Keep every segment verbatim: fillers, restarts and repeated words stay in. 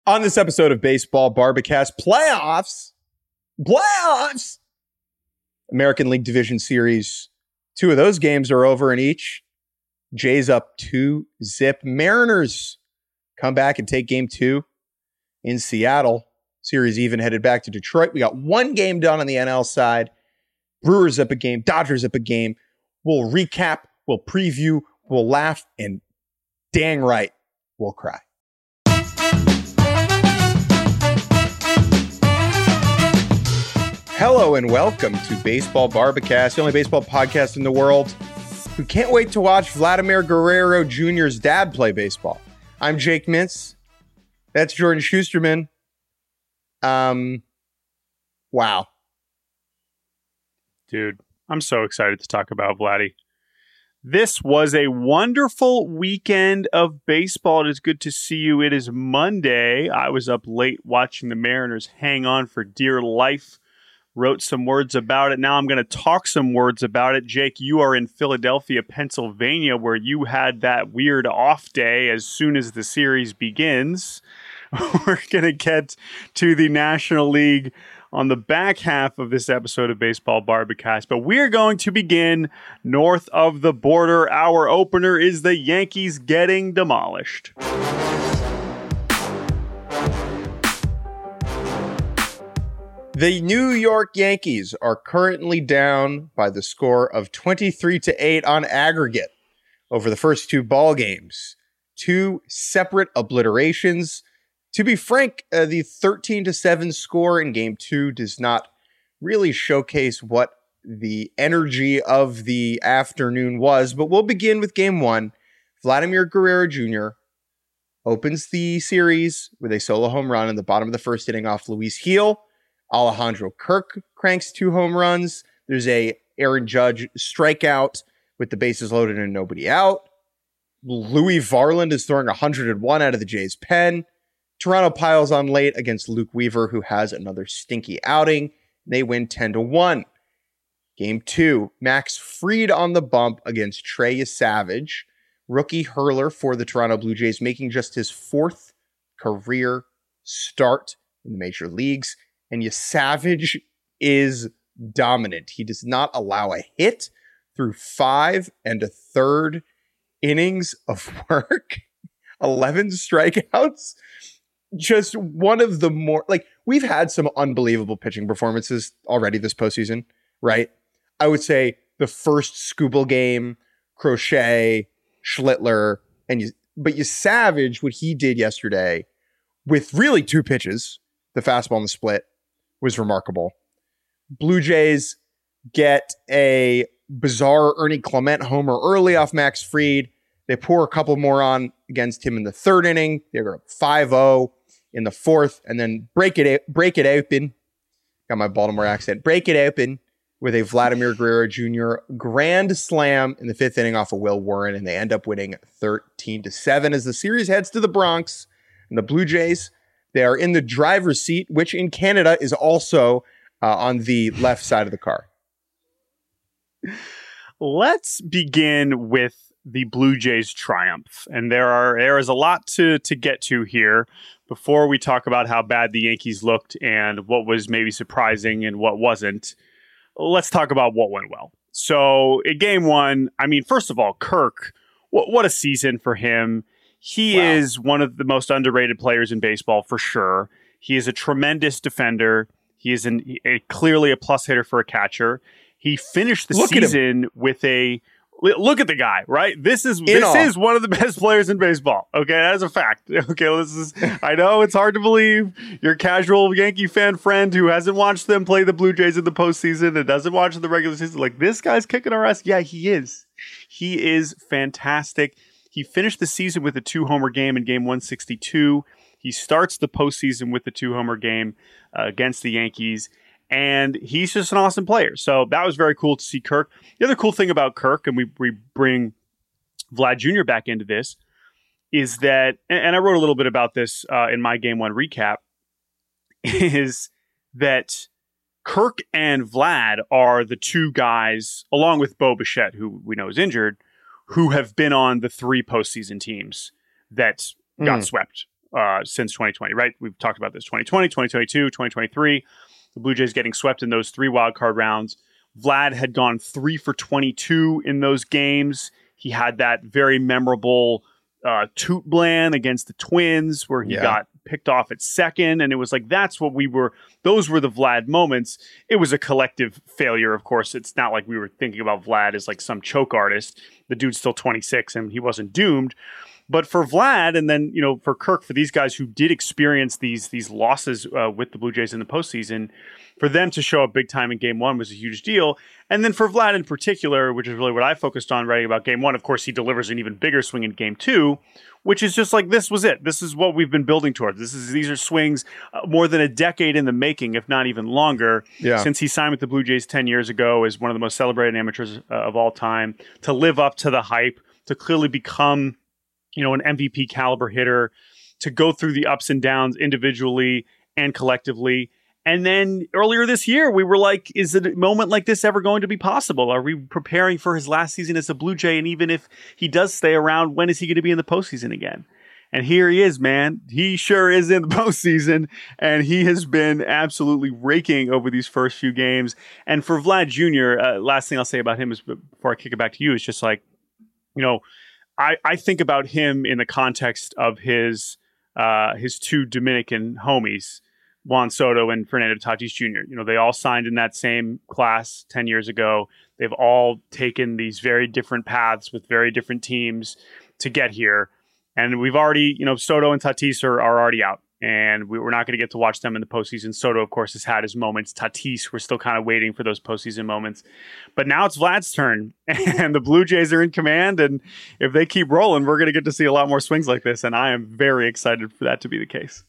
On this episode of Baseball Barbacast, playoffs, playoffs, American League Division Series. Two of those games are over in each. Jays up two zip. Mariners come back and take game two in Seattle. Series even headed back to Detroit. We got one game done on the N L side. Brewers up a game, Dodgers up a game. We'll recap, we'll preview, we'll laugh, and dang right, we'll cry. Hello and welcome to Baseball Barbacast, the only baseball podcast in the world who can't wait to watch Vladimir Guerrero Junior's dad play baseball. I'm Jake Mintz. That's Jordan Schusterman. Um, wow. Dude, I'm so excited to talk about Vladdy. This was a wonderful weekend of baseball. It is good to see you. It is Monday. I was up late watching the Mariners hang on for dear life. Wrote some words about it. Now I'm going to talk some words about it. Jake, you are in Philadelphia, Pennsylvania, where you had that weird off day as soon as the series begins. We're going to get to the National League on the back half of this episode of Baseball Barbacast, but we're going to begin north of the border. Our opener is the Yankees getting demolished. The New York Yankees are currently down by the score of twenty-three to eight on aggregate over the first two ball games. Two separate obliterations. To be frank, uh, the thirteen to seven score in game two does not really showcase what the energy of the afternoon was, but we'll begin with game one. Vladimir Guerrero Junior opens the series with a solo home run in the bottom of the first inning off Luis Gil. Alejandro Kirk cranks two home runs. There's a Aaron Judge strikeout with the bases loaded and nobody out. Louis Varland is throwing one hundred one out of the Jays' pen. Toronto piles on late against Luke Weaver, who has another stinky outing. They win ten to one. Game two, Max Fried on the bump against Trey Savage. Rookie hurler for the Toronto Blue Jays, making just his fourth career start in the major leagues. And Savage is dominant. He does not allow a hit through five and a third innings of work. eleven strikeouts. Just one of the more, like, we've had some unbelievable pitching performances already this postseason, right? I would say the first Skubal game, Crochet, Schlittler, and you, but you Savage, what he did yesterday with really two pitches, the fastball and the split, was remarkable. Blue Jays get a bizarre Ernie Clement homer early off Max Fried. They pour a couple more on against him in the third inning. They're up five oh in the fourth, and then break it break it open. Got my Baltimore accent. Break it open with a Vladimir Guerrero Junior grand slam in the fifth inning off of Will Warren, and they end up winning thirteen to seven as the series heads to the Bronx. And the Blue Jays, they are in the driver's seat, which in Canada is also uh, on the left side of the car. Let's begin with the Blue Jays triumph. And there are there is a lot to, to get to here before we talk about how bad the Yankees looked and what was maybe surprising and what wasn't. Let's talk about what went well. So in game one, I mean, first of all, Kirk, what, what a season for him. He wow. is one of the most underrated players in baseball for sure. He is a tremendous defender. He is an, a, clearly a plus hitter for a catcher. He finished the look season with a look at the guy, right? This is in this all. is one of the best players in baseball. Okay, that's a fact. Okay, this is I know it's hard to believe. Your casual Yankee fan friend who hasn't watched them play the Blue Jays in the postseason and doesn't watch the regular season, like, this guy's kicking our ass. Yeah, he is. He is fantastic. He finished the season with a two-homer game in game one sixty-two. He starts the postseason with the two-homer game uh, against the Yankees, and he's just an awesome player. So that was very cool to see Kirk. The other cool thing about Kirk, and we, we bring Vlad Junior back into this, is that, and I wrote a little bit about this uh, in my game one recap, is that Kirk and Vlad are the two guys, along with Bo Bichette, who we know is injured, who have been on the three postseason teams that got mm. swept uh, since twenty twenty, right? We've talked about this twenty twenty, twenty twenty-two, twenty twenty-three. The Blue Jays getting swept in those three wildcard rounds. Vlad had gone three for twenty-two in those games. He had that very memorable uh, toot bland against the Twins where he yeah. got picked off at second. And it was like, that's what we were, those were the Vlad moments. It was a collective failure, of course. It's not like we were thinking about Vlad as like some choke artist. The dude's still twenty-six and he wasn't doomed. But for Vlad, and then, you know, for Kirk, for these guys who did experience these these losses uh, with the Blue Jays in the postseason, for them to show up big time in game one was a huge deal. And then for Vlad in particular, which is really what I focused on writing about game one, of course, he delivers an even bigger swing in game two, which is just like, this was it. This is what we've been building towards. This is These are swings uh, more than a decade in the making, if not even longer, yeah. since he signed with the Blue Jays ten years ago as one of the most celebrated amateurs uh, of all time, to live up to the hype, to clearly become, you know, an M V P caliber hitter, to go through the ups and downs individually and collectively. And then earlier this year, we were like, is a moment like this ever going to be possible? Are we preparing for his last season as a Blue Jay? And even if he does stay around, when is he going to be in the postseason again? And here he is, man. He sure is in the postseason, and he has been absolutely raking over these first few games. And for Vlad Junior, uh, last thing I'll say about him is, before I kick it back to you, is just like, you know, I, I think about him in the context of his uh, his two Dominican homies, Juan Soto and Fernando Tatis Junior You know, they all signed in that same class ten years ago. They've all taken these very different paths with very different teams to get here. And we've already, you know, Soto and Tatis are, are already out. And we, we're not going to get to watch them in the postseason. Soto, of course, has had his moments. Tatis, we're still kind of waiting for those postseason moments. But now it's Vlad's turn, and the Blue Jays are in command. And if they keep rolling, we're going to get to see a lot more swings like this. And I am very excited for that to be the case.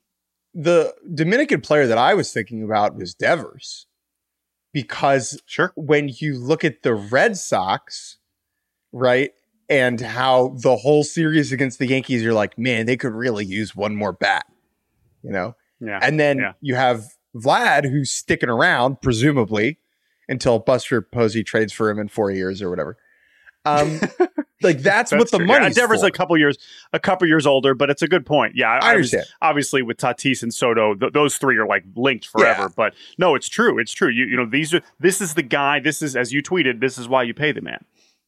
The Dominican player that I was thinking about was Devers, because sure. when you look at the Red Sox, right, and how the whole series against the Yankees, you're like, man, they could really use one more bat. You know, yeah. And then yeah. you have Vlad, who's sticking around, presumably, until Buster Posey trades for him in four years or whatever. Um, like that's, that's what the money. Yeah, Devers for. a couple years, a couple years older, but it's a good point. Yeah, I, I understand. Was, obviously, with Tatis and Soto, th- those three are like linked forever. Yeah. But no, it's true. It's true. You you know, these are. This is the guy. This is, as you tweeted, this is why you pay the man.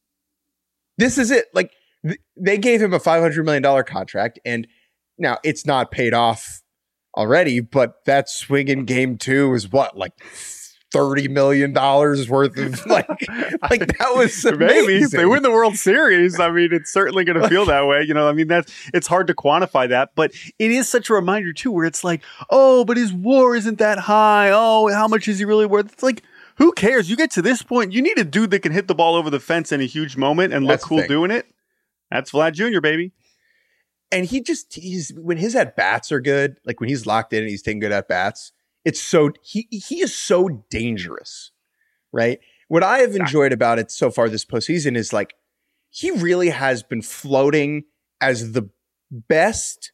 This is it. Like th- they gave him a five hundred million dollars contract, and now it's not paid off already, but that swing in game two is what, like thirty million dollars worth of like, like that was amazing. Maybe if they win the World Series, I mean, it's certainly going to feel that way. You know, I mean, that's, it's hard to quantify that, but it is such a reminder too, where it's like, oh, but his WAR isn't that high. Oh, how much is he really worth? It's like, who cares? You get to this point, you need a dude that can hit the ball over the fence in a huge moment and look cool doing it. That's Vlad Junior, baby. And he just, he's, when his at-bats are good, like when he's locked in and he's taking good at-bats, it's so, he he is so dangerous, right? What I have enjoyed about it so far this postseason is like, he really has been floating as the best,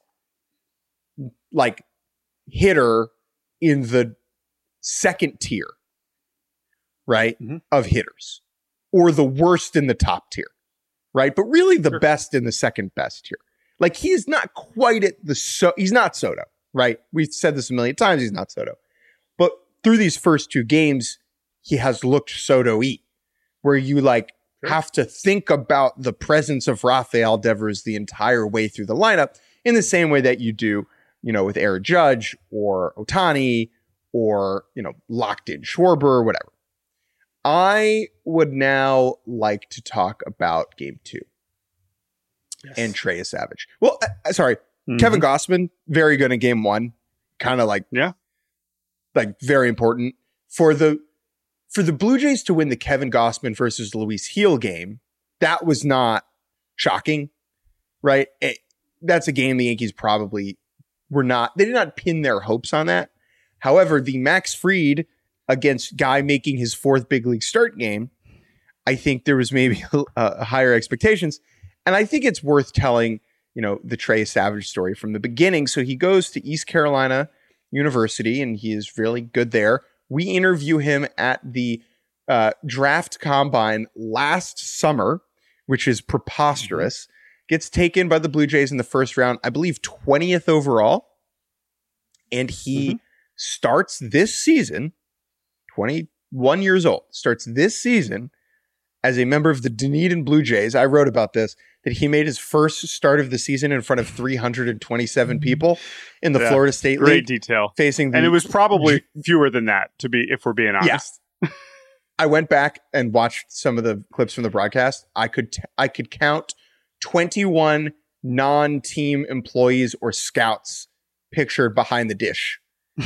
like, hitter in the second tier, right, mm-hmm. of hitters, or the worst in the top tier, right? But really the sure. best in the second best tier. Like, he's not quite at the, so he's not Soto, right? We've said this a million times, he's not Soto. But through these first two games, he has looked Soto-y, where you like sure. have to think about the presence of Rafael Devers the entire way through the lineup in the same way that you do, you know, with Aaron Judge or Ohtani or, you know, locked in Schwarber or whatever. I would now like to talk about game two. Yes. And Trey Savage. Well, uh, sorry, mm-hmm. Kevin Gausman, very good in game one. Kind of like, yeah, like very important for the for the Blue Jays to win the Kevin Gausman versus Luis Gil game. That was not shocking, right? It, that's a game the Yankees probably were not. They did not pin their hopes on that. However, the Max Fried against Guy making his fourth big league start game, I think there was maybe uh, higher expectations. And I think it's worth telling, you know, the Trey Savage story from the beginning. So he goes to East Carolina University, and he is really good there. We interview him at the uh, draft combine last summer, which is preposterous, mm-hmm. gets taken by the Blue Jays in the first round, I believe twentieth overall. And he mm-hmm. starts this season, twenty-one years old, starts this season as a member of the Dunedin Blue Jays. I wrote about this, that he made his first start of the season in front of three hundred twenty-seven people in the yeah, Florida State great League. Great detail. Facing the, and it was probably fewer than that, to be if we're being honest. Yeah. I went back and watched some of the clips from the broadcast. I could t- I could count twenty-one non-team employees or scouts pictured behind the dish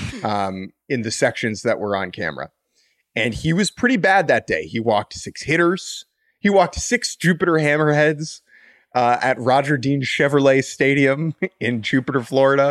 um, in the sections that were on camera. And he was pretty bad that day. He walked six hitters. He walked six Jupiter Hammerheads uh, at Roger Dean Chevrolet Stadium in Jupiter, Florida.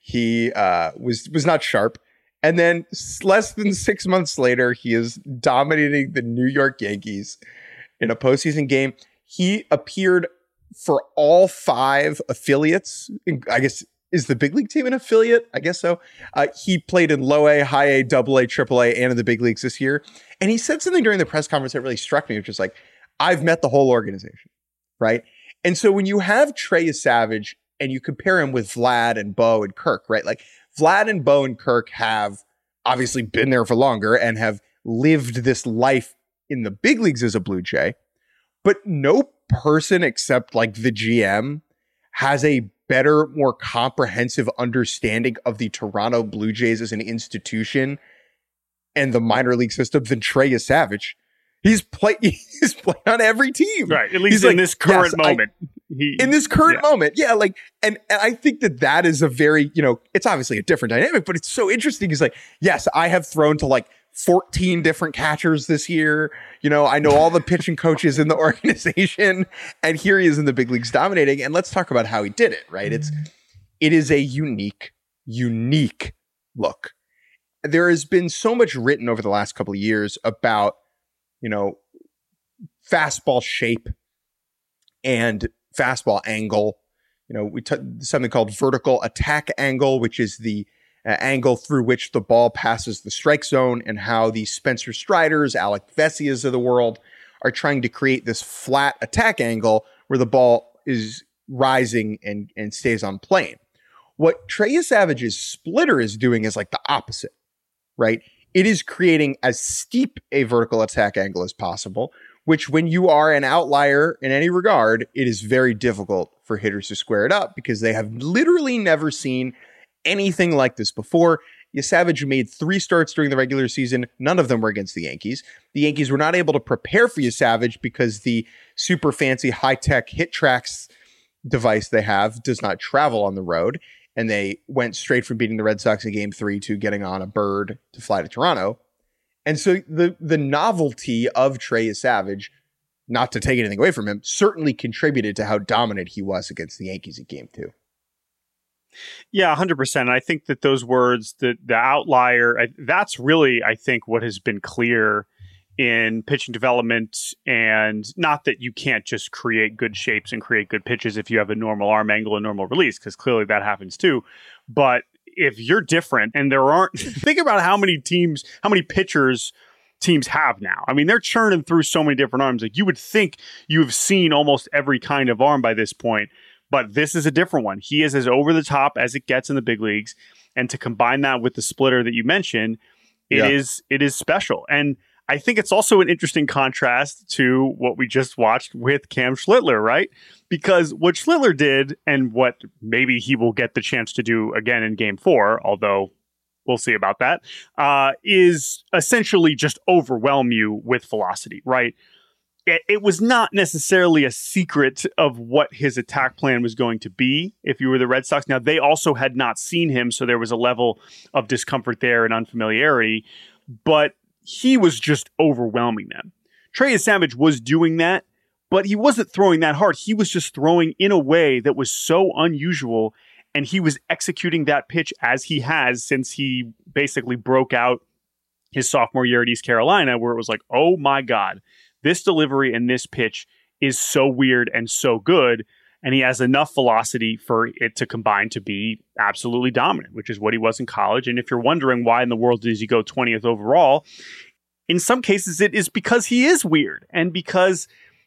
He uh, was was not sharp. And then less than six months later, he is dominating the New York Yankees in a postseason game. He appeared for all five affiliates. I guess, is the big league team an affiliate? I guess so. Uh, he played in low A, high A, double A, triple A, and in the big leagues this year. And he said something during the press conference that really struck me, which is like, I've met the whole organization, right? And so when you have Trey Savage and you compare him with Vlad and Bo and Kirk, right? Like, Vlad and Bo and Kirk have obviously been there for longer and have lived this life in the big leagues as a Blue Jay, but no person except like the G M has a better, more comprehensive understanding of the Toronto Blue Jays as an institution and the minor league system than Trey Savage. He's play he's playing on every team. Right. At least he's in like, this current yes, moment. I, he, in this current yeah. moment. Yeah. Like, and, and I think that that is a very, you know, it's obviously a different dynamic, but it's so interesting. He's like, yes, I have thrown to like fourteen different catchers this year. You know, I know all the pitching coaches in the organization, and here he is in the big leagues dominating. And let's talk about how he did it, right? It's, it is a unique, unique look. There has been so much written over the last couple of years about, you know, fastball shape and fastball angle. You know, we took something called vertical attack angle, which is the uh, angle through which the ball passes the strike zone, and how the Spencer Striders, Alec Vessias of the world are trying to create this flat attack angle where the ball is rising and, and stays on plane. What Trey Savage's splitter is doing is like the opposite, right? It is creating as steep a vertical attack angle as possible, which when you are an outlier in any regard, it is very difficult for hitters to square it up because they have literally never seen anything like this before. Savage made three starts during the regular season. None of them were against the Yankees. The Yankees were not able to prepare for Savage because the super fancy high-tech Hit Tracks device they have does not travel on the road. And they went straight from beating the Red Sox in game three to getting on a bird to fly to Toronto. And so the the novelty of Trey Savage, not to take anything away from him, certainly contributed to how dominant he was against the Yankees in game two. Yeah, one hundred percent. I think that those words, the, the outlier, I, that's really, I think, what has been clear in pitching development. And not that you can't just create good shapes and create good pitches if you have a normal arm angle and normal release, because clearly that happens too. But if you're different, and there aren't, think about how many teams, how many pitchers teams have now. I mean, they're churning through so many different arms. Like, you would think you've seen almost every kind of arm by this point, but this is a different one. He is as over the top as it gets in the big leagues. And to combine that with the splitter that you mentioned, it yeah. is it is special. And I think it's also an interesting contrast to what we just watched with Cam Schlittler, right? Because what Schlittler did, and what maybe he will get the chance to do again in game four, although we'll see about that, uh, is essentially just overwhelm you with velocity, right? It, it was not necessarily a secret of what his attack plan was going to be if you were the Red Sox. Now, they also had not seen him, so there was a level of discomfort there and unfamiliarity, but he was just overwhelming them. Trey Savage was doing that, but he wasn't throwing that hard. He was just throwing in a way that was so unusual, and he was executing that pitch as he has since he basically broke out his sophomore year at East Carolina, where it was like, oh my God, this delivery and this pitch is so weird and so good, and he has enough velocity for it to combine to be absolutely dominant, which is what he was in college. And if you're wondering why in the world does he go twentieth overall, in some cases it is because he is weird, and because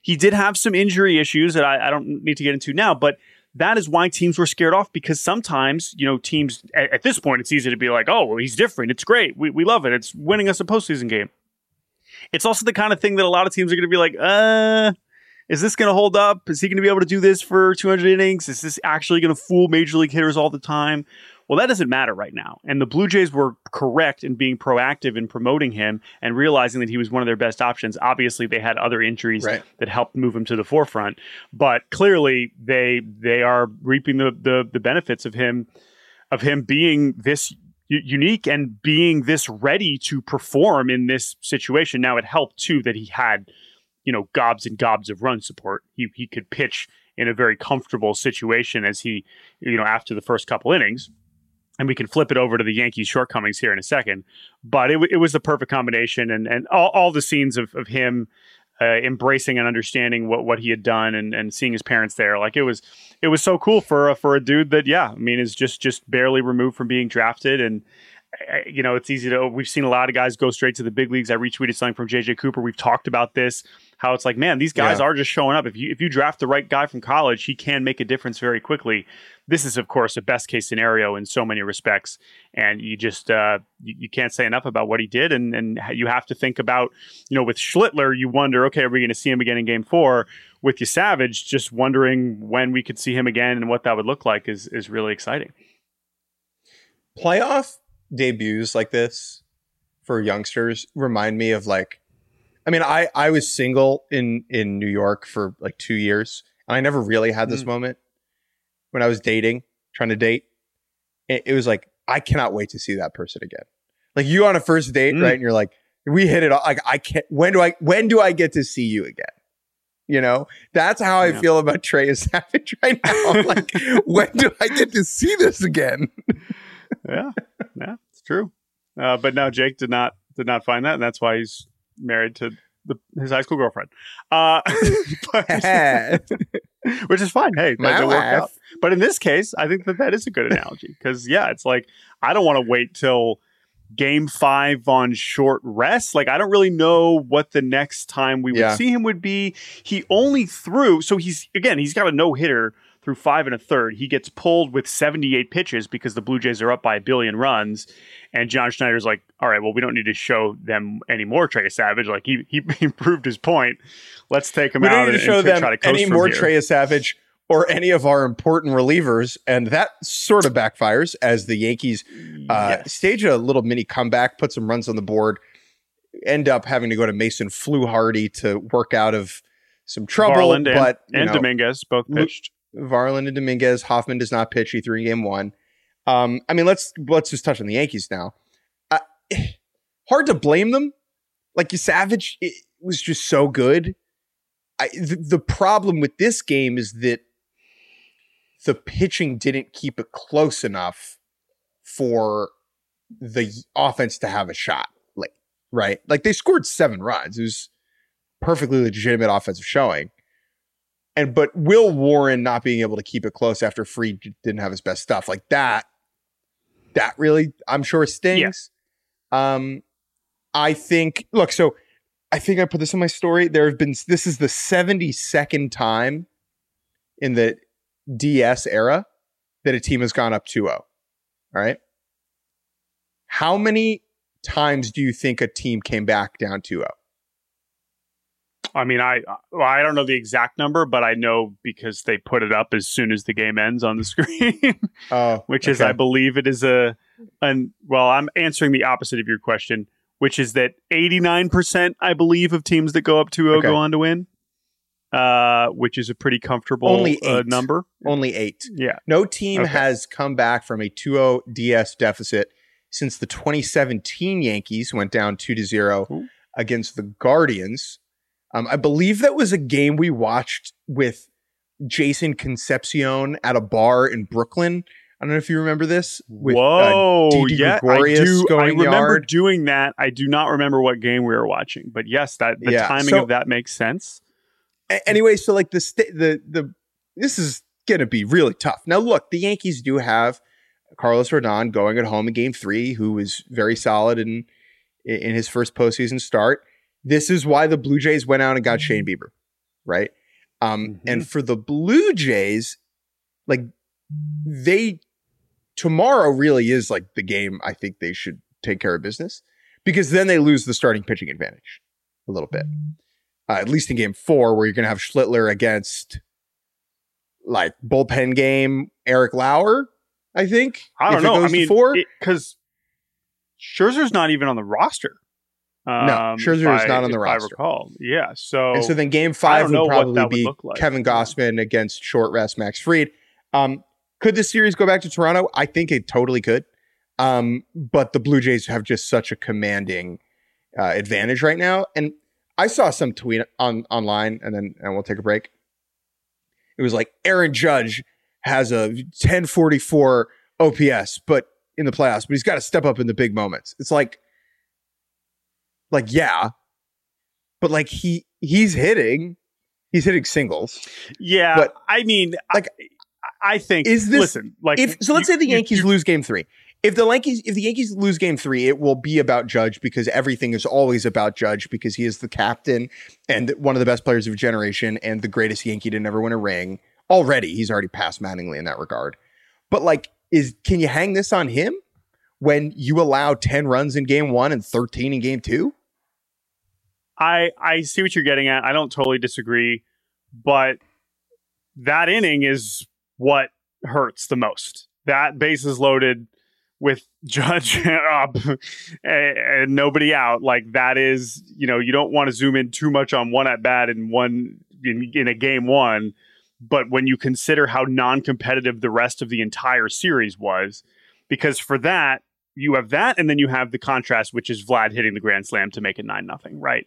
he did have some injury issues that I, I don't need to get into now, but that is why teams were scared off, because sometimes, you know, teams at, at this point, it's easy to be like, oh, well, he's different. It's great. We, we love it. It's winning us a postseason game. It's also the kind of thing that a lot of teams are going to be like, uh, is this going to hold up? Is he going to be able to do this for two hundred innings? Is this actually going to fool major league hitters all the time? Well, that doesn't matter right now. And the Blue Jays were correct in being proactive in promoting him and realizing that he was one of their best options. Obviously, they had other injuries right. that helped move him to the forefront. But clearly, they they are reaping the the, the benefits of him of him being this u- unique and being this ready to perform in this situation. Now, it helped, too, that he had, you know, gobs and gobs of run support. He he could pitch in a very comfortable situation as he, you know, after the first couple innings. And we can flip it over to the Yankees' shortcomings here in a second. But it, it was the perfect combination. And and all, all the scenes of, of him uh, embracing and understanding what, what he had done and, and seeing his parents there. Like, it was it was so cool for, a, for a dude that, yeah, I mean, is just, just barely removed from being drafted. And, you know, it's easy to, we've seen a lot of guys go straight to the big leagues. I retweeted something from J J Cooper. We've talked about this, how it's like, man, these guys yeah. are just showing up. If you, if you draft the right guy from college, he can make a difference very quickly. This is, of course, a best case scenario in so many respects. And you just, uh, you, you can't say enough about what he did. And, and you have to think about, you know, with Schlittler, you wonder, okay, are we going to see him again in game four? With you Savage, just wondering when we could see him again and what that would look like is, is really exciting. Playoff debuts like this for youngsters remind me of, like, I mean, I, I was single in, in New York for like two years. And I never really had this mm. moment. When I was dating, trying to date, it, it was like, I cannot wait to see that person again. Like, you on a first date, mm. right? And you're like, we hit it all. Like, I can't, when do I, when do I get to see you again? You know, that's how I yeah. feel about Trey Savage right now. I'm like, when do I get to see this again? yeah, yeah, it's true. Uh, but now Jake did not, did not find that. And that's why he's married to the, his high school girlfriend. Uh, but, which is fine. Hey, that work out. But in this case, I think that that is a good analogy because, yeah, it's like, I don't want to wait till game five on short rest. Like, I don't really know what the next time we would yeah. see him would be. He only threw, so he's, again, he's got a no-hitter through five and a third. He gets pulled with seventy-eight pitches because the Blue Jays are up by a billion runs. And John Schneider's like, all right, well, we don't need to show them any more Trey Savage. Like, he he, he proved his point. Let's take him we out don't need and, to show and them try to coast any from more here. Trey Savage or any of our important relievers. And that sort of backfires as the Yankees uh, yes. stage a little mini comeback, put some runs on the board, end up having to go to Mason Fluharty to work out of some trouble. Varland but, and, and know, Dominguez both pitched. Varland and Dominguez. Hoffman does not pitch. He threw in game one. Um, I mean, let's let's just touch on the Yankees now. Uh, hard to blame them. Like, you Savage, it was just so good. I, the, the problem with this game is that the pitching didn't keep it close enough for the offense to have a shot late, right? Like, they scored seven runs. It was perfectly legitimate offensive showing. And but Will Warren not being able to keep it close after Fried didn't have his best stuff, like that, that really, I'm sure, stings. Yeah. Um, I think, look, so I think I put this in my story. There have been, this is the seventy-second time in the D S era that a team has gone up two oh. All right. How many times do you think a team came back down two oh? I mean, I well, I don't know the exact number, but I know because they put it up as soon as the game ends on the screen, oh, which okay. is, I believe it is a, and well, I'm answering the opposite of your question, which is that eighty-nine percent, I believe, of teams that go up two oh okay. go on to win, uh, which is a pretty comfortable Only eight. Uh, number. Only eight. Yeah. No team okay. has come back from a two oh D S deficit since the twenty seventeen Yankees went down two to zero Ooh. Against the Guardians. Um, I believe that was a game we watched with Jason Concepcion at a bar in Brooklyn. I don't know if you remember this. With, Whoa, uh, Didi yeah, Gregorius I do. Going I remember yard. doing that. I do not remember what game we were watching, but yes, that the yeah. timing so, of that makes sense. A- anyway, so like the st- the the this is gonna be really tough. Now, look, the Yankees do have Carlos Rodon going at home in Game Three, who was very solid in in his first postseason start. This is why the Blue Jays went out and got Shane Bieber. right? Um, Mm-hmm. And for the Blue Jays, like they tomorrow really is like the game. I think they should take care of business because then they lose the starting pitching advantage a little bit, uh, at least in game four, where you're going to have Schlittler against like bullpen game Eric Lauer. I think I don't if know. It goes I mean, to four because Scherzer's not even on the roster. Um, no, Scherzer is I, not on the if roster. I recall. Yeah. So and so then game I five don't know would what probably that would be look like. Kevin Gossman against short rest Max Fried. Um, could this series go back to Toronto? I think it totally could. Um, but the Blue Jays have just such a commanding uh, advantage right now. And I saw some tweet on online, and then and we'll take a break. It was like Aaron Judge has a ten forty-four O P S, but in the playoffs, but he's got to step up in the big moments. It's like, like yeah, but like he he's hitting, he's hitting singles. Yeah, but I mean, like I, I think is this listen, like if so? Let's you, say the Yankees you, you, lose game three. If the Yankees if the Yankees lose game three, it will be about Judge because everything is always about Judge because he is the captain and one of the best players of a generation and the greatest Yankee to never win a ring. Already, he's already passed Mattingly in that regard. But like, is can you hang this on him when you allow ten runs in game one and thirteen in game two? I I see what you're getting at. I don't totally disagree, but that inning is what hurts the most. That base is loaded with Judge up and, and nobody out. Like that is, you know, you don't want to zoom in too much on one at bat in one in, in a game one. But when you consider how non-competitive the rest of the entire series was, because for that, you have that, and then you have the contrast, which is Vlad hitting the grand slam to make it nine nothing, right?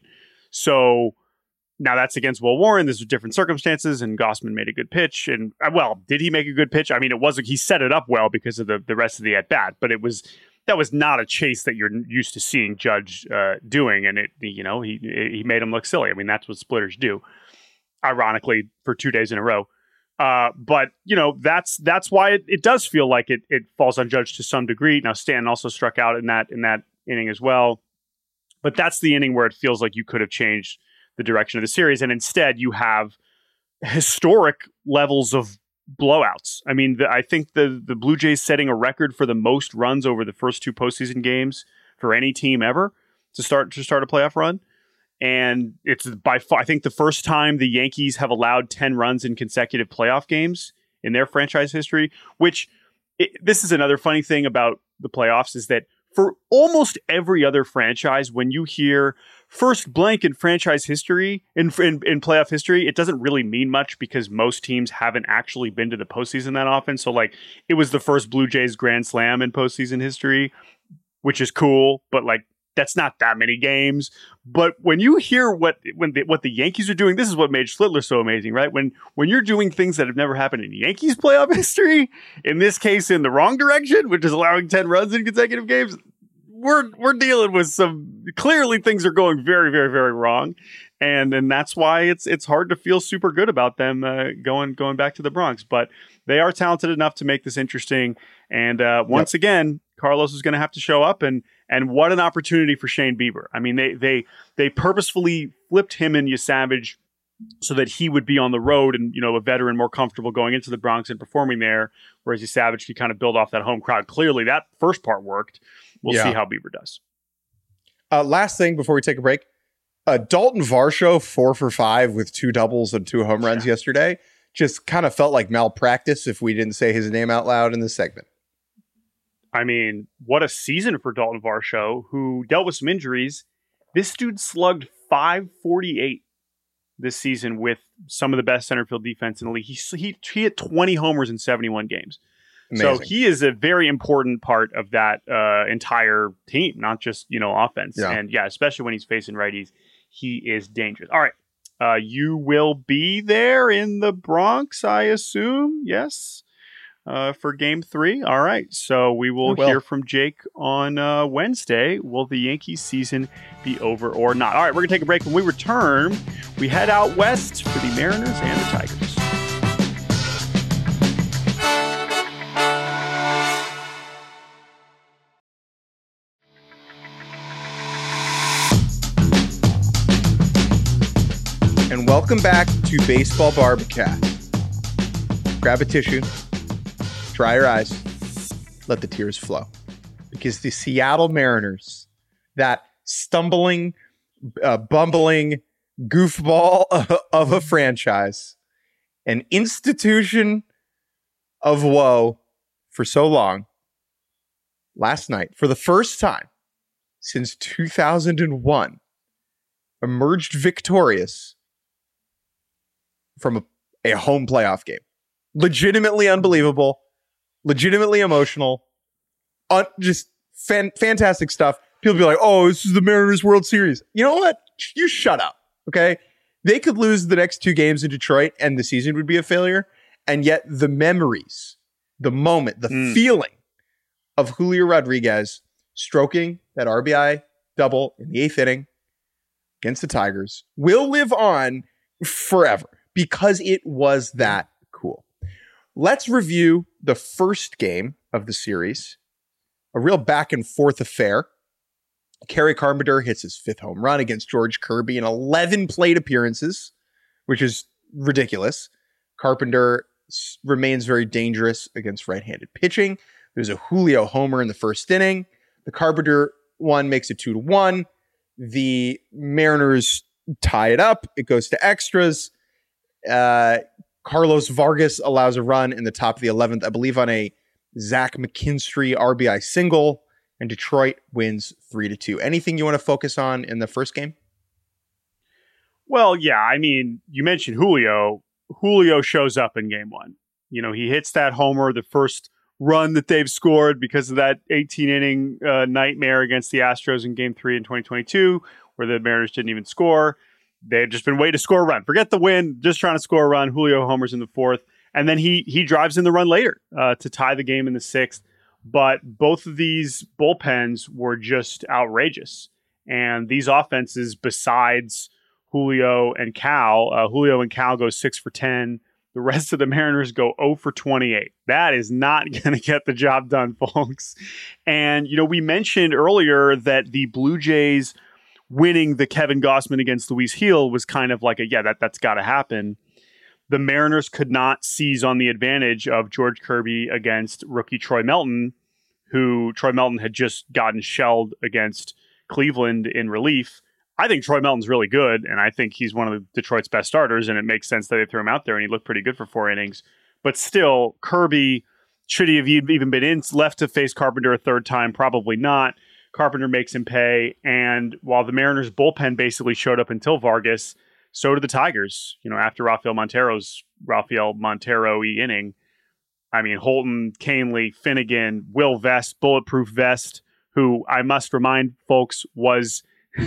So now that's against Will Warren. There's different circumstances, and Gossman made a good pitch. And well, did he make a good pitch? I mean, it wasn't. He set it up well because of the, the rest of the at bat, but it was that was not a chase that you're used to seeing Judge uh, doing, and it you know he he made him look silly. I mean, that's what splitters do. Ironically, for two days in a row. Uh, but, you know, that's that's why it, it does feel like it it falls on Judge to some degree. Now, Stanton also struck out in that in that inning as well. But that's the inning where it feels like you could have changed the direction of the series. And instead, you have historic levels of blowouts. I mean, the, I think the, the Blue Jays setting a record for the most runs over the first two postseason games for any team ever to start to start a playoff run. And it's by far, I think, the first time the Yankees have allowed ten runs in consecutive playoff games in their franchise history, which it, this is another funny thing about the playoffs is that for almost every other franchise, when you hear first blank in franchise history, in, in, in playoff history, it doesn't really mean much because most teams haven't actually been to the postseason that often. So like it was the first Blue Jays Grand Slam in postseason history, which is cool, but like, that's not that many games. But when you hear what when the, what the Yankees are doing, this is what made Schlittler so amazing, right? When when you're doing things that have never happened in Yankees playoff history, in this case in the wrong direction, which is allowing ten runs in consecutive games, we're we're dealing with some clearly things are going very, very, very wrong. And and that's why it's it's hard to feel super good about them uh, going going back to the Bronx. But they are talented enough to make this interesting. And uh, once yep. again, Carlos is going to have to show up, and and what an opportunity for Shane Bieber. I mean, they they they purposefully flipped him and Yesavage so that he would be on the road and, you know, a veteran more comfortable going into the Bronx and performing there, whereas Yesavage could kind of build off that home crowd. Clearly, that first part worked. We'll yeah. see how Bieber does. Uh, last thing before we take a break, uh, Dalton Varsho four for five with two doubles and two home runs yeah. yesterday. Just kind of felt like malpractice if we didn't say his name out loud in this segment. I mean, what a season for Dalton Varsho, who dealt with some injuries. This dude slugged five forty-eight this season with some of the best center field defense in the league. He, he, he hit twenty homers in seventy-one games. Amazing. So he is a very important part of that uh, entire team, not just, you know, offense. Yeah. And yeah, especially when he's facing righties, he is dangerous. All right. Uh, you will be there in the Bronx, I assume. Yes. Uh, for game three. All right. So we will well. hear from Jake on uh, Wednesday. Will the Yankees season be over or not? All right. We're going to take a break. When we return, we head out west for the Mariners and the Tigers. and welcome back to Baseball Barbacast. Grab a tissue, dry your eyes, let the tears flow. Because the Seattle Mariners, that stumbling, uh, bumbling goofball of a franchise, an institution of woe for so long, last night, for the first time since two thousand one, emerged victorious from a, a home playoff game. Legitimately unbelievable, legitimately emotional, un- just fan- fantastic stuff. People be like, oh, this is the Mariners World Series. You know what? You shut up, okay? They could lose the next two games in Detroit and the season would be a failure. And yet the memories, the moment, the mm. feeling of Julio Rodriguez stroking that R B I double in the eighth inning against the Tigers will live on forever because it was that cool. Let's review the first game of the series, a real back and forth affair. Kerry Carpenter hits his fifth home run against George Kirby in eleven plate appearances, which is ridiculous. Carpenter s- remains very dangerous against right-handed pitching. There's a Julio homer in the first inning. The Carpenter one makes it two to one. The Mariners tie it up. It goes to extras. Uh, Carlos Vargas allows a run in the top of the eleventh, I believe on a Zach McKinstry R B I single, and Detroit wins three to two. Anything you want to focus on in the first game? Well, yeah, I mean, you mentioned Julio. Julio shows up in game one. You know, he hits that homer, the first run that they've scored because of that eighteen inning uh, nightmare against the Astros in game three in twenty twenty-two, where the Mariners didn't even score. They've just been waiting to score a run. Forget the win, just trying to score a run. Julio homers in the fourth. And then he he drives in the run later uh, to tie the game in the sixth. But both of these bullpens were just outrageous. And these offenses, besides Julio and Cal, uh, Julio and Cal go six for ten. The rest of the Mariners go zero for twenty-eight. That is not going to get the job done, folks. And, you know, we mentioned earlier that the Blue Jays winning the Kevin Gausman against Luis Gil was kind of like a, yeah, that, that's got to happen. The Mariners could not seize on the advantage of George Kirby against rookie Troy Melton, who Troy Melton had just gotten shelled against Cleveland in relief. I think Troy Melton's really good, and I think he's one of the Detroit's best starters, and it makes sense that they threw him out there, and he looked pretty good for four innings. But still, Kirby, should he have even been in, left to face Carpenter a third time? Probably not. Carpenter makes him pay, and while the Mariners' bullpen basically showed up until Vargas, so did the Tigers. You know, after Rafael Montero's Rafael Montero-y inning, I mean, Holton, Canely, Finnegan, Will Vest, Bulletproof Vest, who I must remind folks was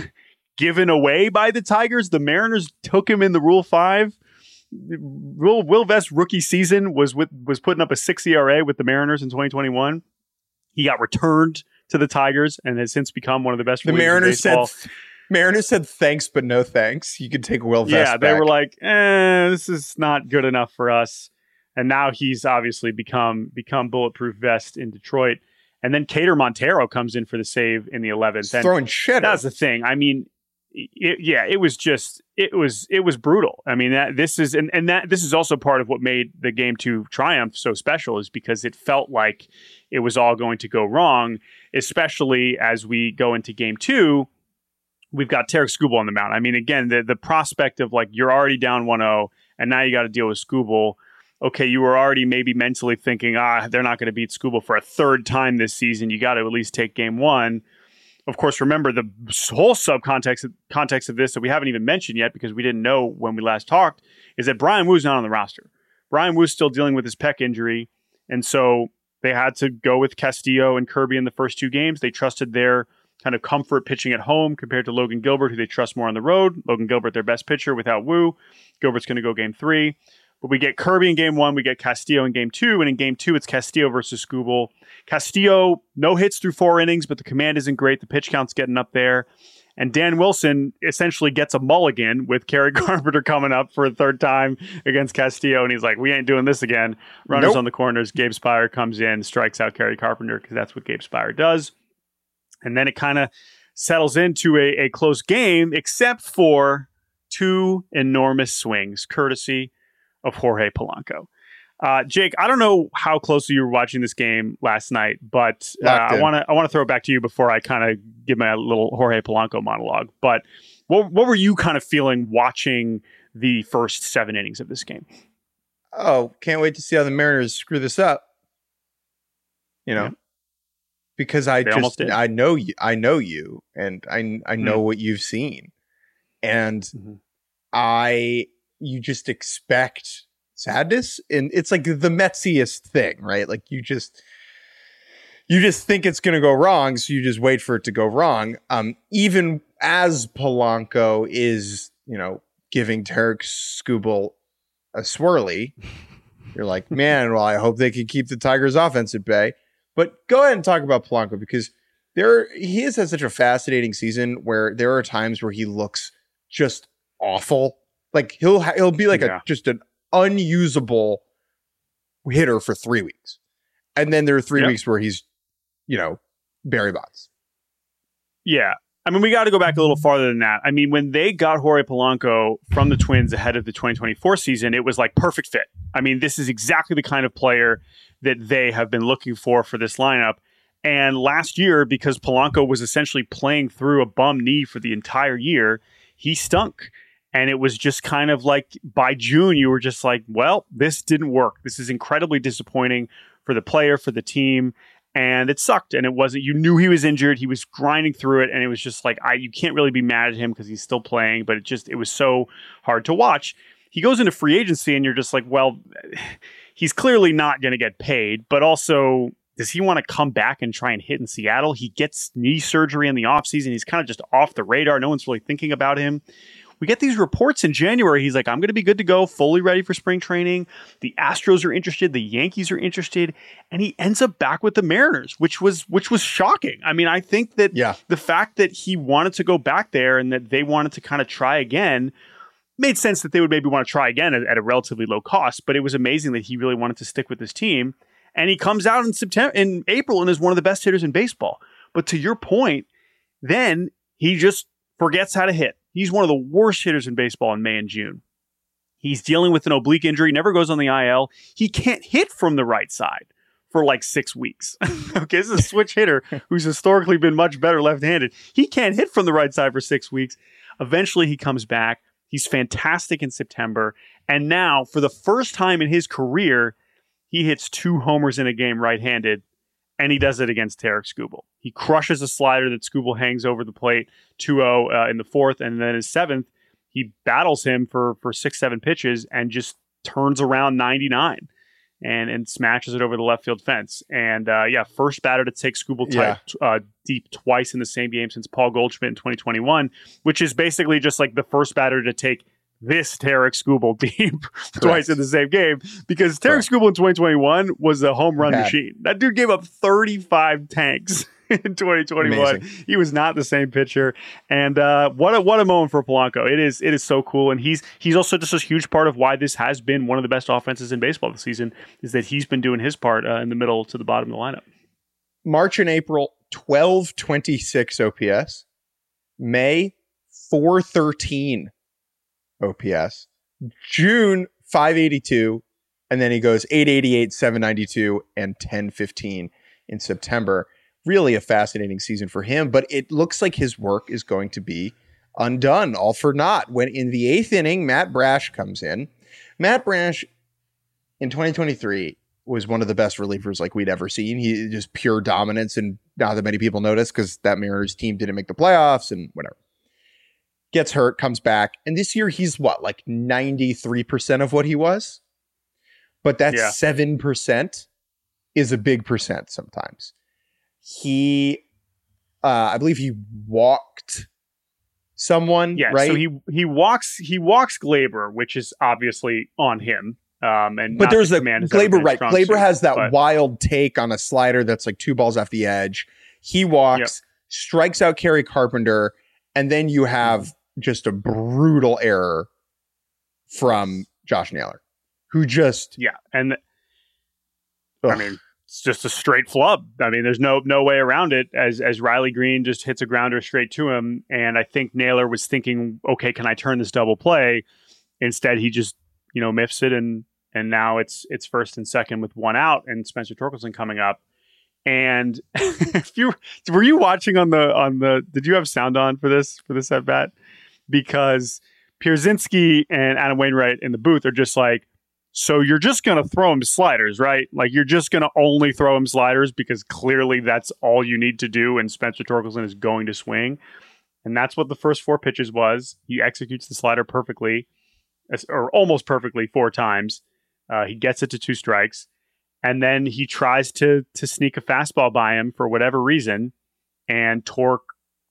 given away by the Tigers. The Mariners took him in the Rule Five. Will, Will Vest's rookie season was with was putting up a six E R A with the Mariners in twenty twenty-one. He got returned to the Tigers and has since become one of the best. The Mariners said, Mariners said thanks, but no thanks. You could take Will Vest Yeah, they back. were like, eh, this is not good enough for us. And now he's obviously become become Bulletproof Vest in Detroit. And then Cater Montero comes in for the save in the eleventh. And throwing shit. That's the thing. I mean, it, yeah, it was just it was it was brutal. I mean, that this is and, and that this is also part of what made the game two triumph so special, is because it felt like it was all going to go wrong, especially as we go into game two. We've got Tarik Skubal on the mound. I mean, again, the the prospect of like you're already down one oh and now you got to deal with Skubal. Okay, you were already maybe mentally thinking, ah, they're not going to beat Skubal for a third time this season. You got to at least take game one. Of course, remember the whole subcontext context of this that we haven't even mentioned yet because we didn't know when we last talked is that Brian Woo's not on the roster. Brian Woo's still dealing with his pec injury, and so they had to go with Castillo and Kirby in the first two games. They trusted their kind of comfort pitching at home compared to Logan Gilbert, who they trust more on the road. Logan Gilbert, their best pitcher without Woo. Gilbert's going to go game three. But we get Kirby in game one, we get Castillo in game two, and in game two, it's Castillo versus Skubal. Castillo, no hits through four innings, but the command isn't great. The pitch count's getting up there. And Dan Wilson essentially gets a mulligan with Kerry Carpenter coming up for a third time against Castillo, and he's like, we ain't doing this again. Runners nope. on the corners. Gabe Spire comes in, strikes out Kerry Carpenter because that's what Gabe Spire does. And then it kind of settles into a, a close game, except for two enormous swings, courtesy of Jorge Polanco. Uh, Jake, I don't know how closely you were watching this game last night, but uh, I want to I want to throw it back to you before I kind of give my little Jorge Polanco monologue. But what what were you kind of feeling watching the first seven innings of this game? Oh, can't wait to see how the Mariners screw this up. You know, yeah. because I they just I know you, I know you, and I I know mm. what you've seen, and mm-hmm. I you just expect sadness, and it's like the Metsiest thing, right? Like you just you just think it's going to go wrong, so you just wait for it to go wrong. Um, even as Polanco is, you know, giving Tarik Skubal a swirly, you're like, man, well, I hope they can keep the Tigers' offense at bay. But go ahead and talk about Polanco, because there he has had such a fascinating season where there are times where he looks just awful. Like he'll ha- he'll be like yeah. a just an unusable hitter for three weeks. And then there are three yep. weeks where he's, you know, Barry Bonds. Yeah. I mean, we got to go back a little farther than that. I mean, when they got Jorge Polanco from the Twins ahead of the twenty twenty-four season, it was like perfect fit. I mean, this is exactly the kind of player that they have been looking for for this lineup. And last year, because Polanco was essentially playing through a bum knee for the entire year, he stunk. And it was just kind of like by June, you were just like, well, this didn't work. This is incredibly disappointing for the player, for the team. And it sucked. And it wasn't, you knew he was injured. He was grinding through it. And it was just like, I, you can't really be mad at him because he's still playing. But it just, it was so hard to watch. He goes into free agency and you're just like, well, he's clearly not going to get paid. But also, does he want to come back and try and hit in Seattle? He gets knee surgery in the offseason. He's kind of just off the radar. No one's really thinking about him. We get these reports in January. He's like, I'm going to be good to go, fully ready for spring training. The Astros are interested. The Yankees are interested. And he ends up back with the Mariners, which was which was shocking. I mean, I think that yeah. the fact that he wanted to go back there and that they wanted to kind of try again made sense that they would maybe want to try again at, at a relatively low cost. But it was amazing that he really wanted to stick with this team. And he comes out in September, in April, and is one of the best hitters in baseball. But to your point, then he just forgets how to hit. He's one of the worst hitters in baseball in May and June. He's dealing with an oblique injury, never goes on the I L. He can't hit from the right side for like six weeks. Okay, this is a switch hitter who's historically been much better left-handed. He can't hit from the right side for six weeks. Eventually, he comes back. He's fantastic in September. And now, for the first time in his career, he hits two homers in a game right-handed. And he does it against Tarik Skubal. He crushes a slider that Skubal hangs over the plate two oh uh, in the fourth. And then his seventh, he battles him for, for six, seven pitches and just turns around ninety-nine and, and smashes it over the left field fence. And uh, yeah, first batter to take Skubal yeah. t- uh, deep twice in the same game since Paul Goldschmidt in twenty twenty-one, which is basically just like the first batter to take this Tarik Skubal deep twice in the same game, because Tarik Skubal in twenty twenty-one was a home run Bad. machine. That dude gave up thirty-five tanks in twenty twenty-one. Amazing. He was not the same pitcher. And uh, what a what a moment for Polanco. It is it is so cool. And he's he's also just a huge part of why this has been one of the best offenses in baseball this season, is that he's been doing his part uh, in the middle to the bottom of the lineup. March and April, twelve twenty-six O P S. May, four thirteen O P S. June, five eighty-two. And then he goes eight eighty-eight, seven ninety-two, and ten fifteen in September. Really a fascinating season for him, but it looks like his work is going to be undone, all for naught. When in the eighth inning, Matt Brash comes in. Matt Brash in twenty twenty-three was one of the best relievers like we'd ever seen. He just pure dominance, and not that many people noticed because that Mariners team didn't make the playoffs and whatever. Gets hurt, comes back, and this year he's what, like ninety-three percent of what he was? But that yeah. seven percent is a big percent sometimes. He, uh, I believe he walked someone, yeah, right? So he he walks he walks Glaber, which is obviously on him. Um, and but there's the Glaber, right? Glaber suit, has that but... wild take on a slider that's like two balls off the edge. He walks, yep. strikes out Kerry Carpenter, and then you have just a brutal error from Josh Naylor, who just yeah, and ugh, I mean it's just a straight flub. I mean, there's no no way around it as as Riley Green just hits a grounder straight to him. And I think Naylor was thinking, okay, can I turn this double play? Instead, he just, you know, miffs it, and and now it's it's first and second with one out, and Spencer Torkelson coming up. And if you were you watching on the on the did you have sound on for this for this at bat? Because Pierzynski and Adam Wainwright in the booth are just like, so you're just going to throw him sliders, right? Like, you're just going to only throw him sliders because clearly that's all you need to do, and Spencer Torkelson is going to swing. And that's what the first four pitches was. He executes the slider perfectly, or almost perfectly, four times. Uh, he gets it to two strikes. And then he tries to to sneak a fastball by him for whatever reason. And Torque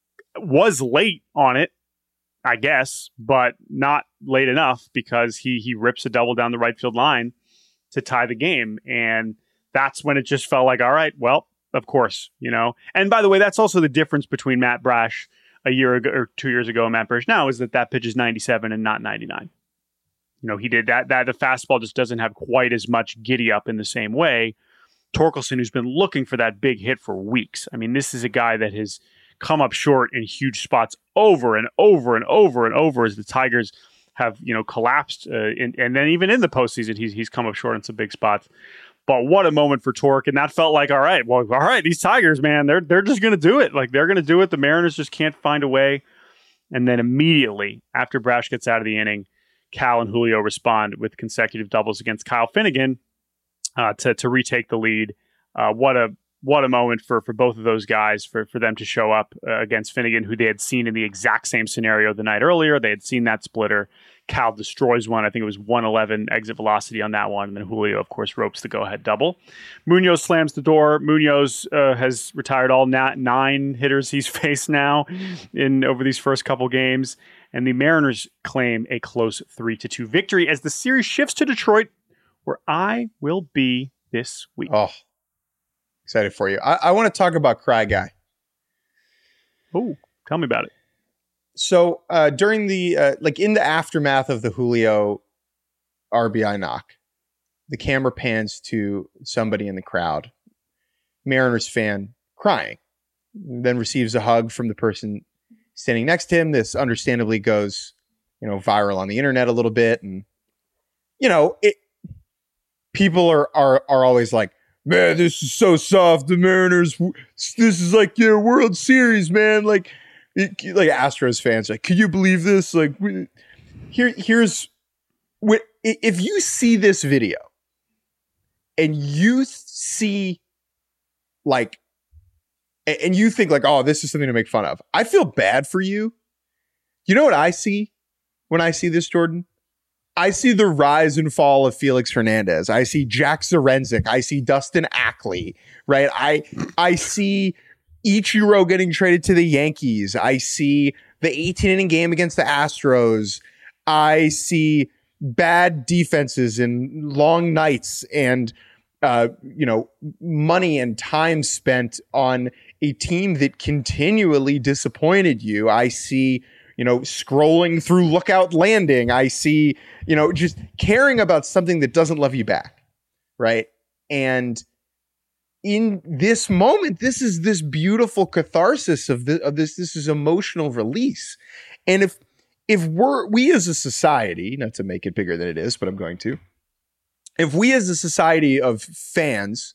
was late on it, I guess, but not late enough, because he he rips a double down the right field line to tie the game. And that's when it just felt like, all right, well, of course, you know. And by the way, that's also the difference between Matt Brash a year ago or two years ago and Matt Brash now, is that that pitch is ninety-seven and not ninety-nine. You know, he did that. That the fastball just doesn't have quite as much giddy up in the same way. Torkelson, who's been looking for that big hit for weeks. I mean, this is a guy that has come up short in huge spots over and over and over and over as the Tigers have, you know, collapsed. Uh, in, and then even in the postseason, he's he's come up short in some big spots. But what a moment for Torque. And that felt like, all right, well, all right, these Tigers, man, they're they're just going to do it. Like, they're going to do it. The Mariners just can't find a way. And then immediately after Brash gets out of the inning, Cal and Julio respond with consecutive doubles against Kyle Finnegan uh, to to retake the lead. Uh, what a what a moment for for both of those guys, for for them to show up uh, against Finnegan, who they had seen in the exact same scenario the night earlier. They had seen that splitter. Cal destroys one. I think it was one eleven exit velocity on that one. And then Julio, of course, ropes the go-ahead double. Munoz slams the door. Munoz uh, has retired all na- nine hitters he's faced now in over these first couple games. And the Mariners claim a close three to two victory as the series shifts to Detroit, where I will be this week. Oh, excited for you. I, I want to talk about Cry Guy. Oh, tell me about it. So uh, during the, uh, like in the aftermath of the Julio R B I knock, the camera pans to somebody in the crowd, Mariners fan, crying, then receives a hug from the person standing next to him. This understandably goes, you know, viral on the internet a little bit. And, you know, it, people are, are, are always like, man, this is so soft. The Mariners, this is like your World Series, man. Like, it, like Astros fans, like, can you believe this? Like, here, here's what, if you see this video and you see like, and you think like, oh, this is something to make fun of, I feel bad for you. You know what I see when I see this, Jordan? I see the rise and fall of Felix Hernandez. I see Jack Zarenzik. I see Dustin Ackley, right? I I see Ichiro getting traded to the Yankees. I see the eighteen inning game against the Astros. I see bad defenses and long nights and, uh, you know, money and time spent on a team that continually disappointed you. I see, you know, scrolling through Lookout Landing. I see, you know, just caring about something that doesn't love you back. Right. And in this moment, this is this beautiful catharsis of, the, of this, this is emotional release. And if, if we're, we as a society, not to make it bigger than it is, but I'm going to, if we as a society of fans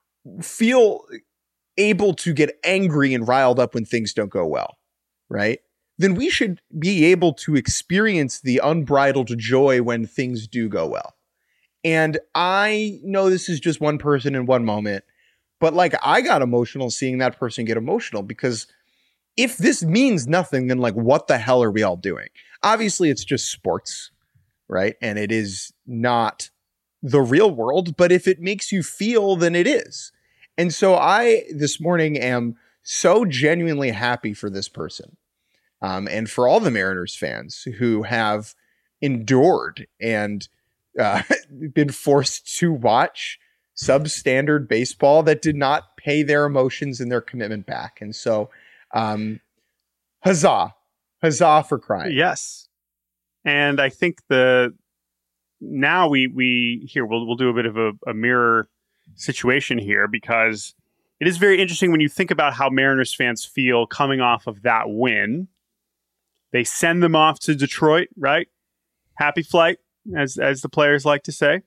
feel able to get angry and riled up when things don't go well, right, then we should be able to experience the unbridled joy when things do go well. And I know this is just one person in one moment, but like, I got emotional seeing that person get emotional, because if this means nothing, then like, what the hell are we all doing? Obviously, it's just sports, right? And it is not the real world, but if it makes you feel, then it is. And so I, this morning, am so genuinely happy for this person. Um, and for all the Mariners fans who have endured and uh, been forced to watch substandard baseball that did not pay their emotions and their commitment back. And so, um, huzzah, huzzah for crying. Yes. And I think the, now we, we here, we'll, we'll do a bit of a, a mirror situation here, because it is very interesting when you think about how Mariners fans feel coming off of that win. They send them off to Detroit, right? Happy flight, as as the players like to say.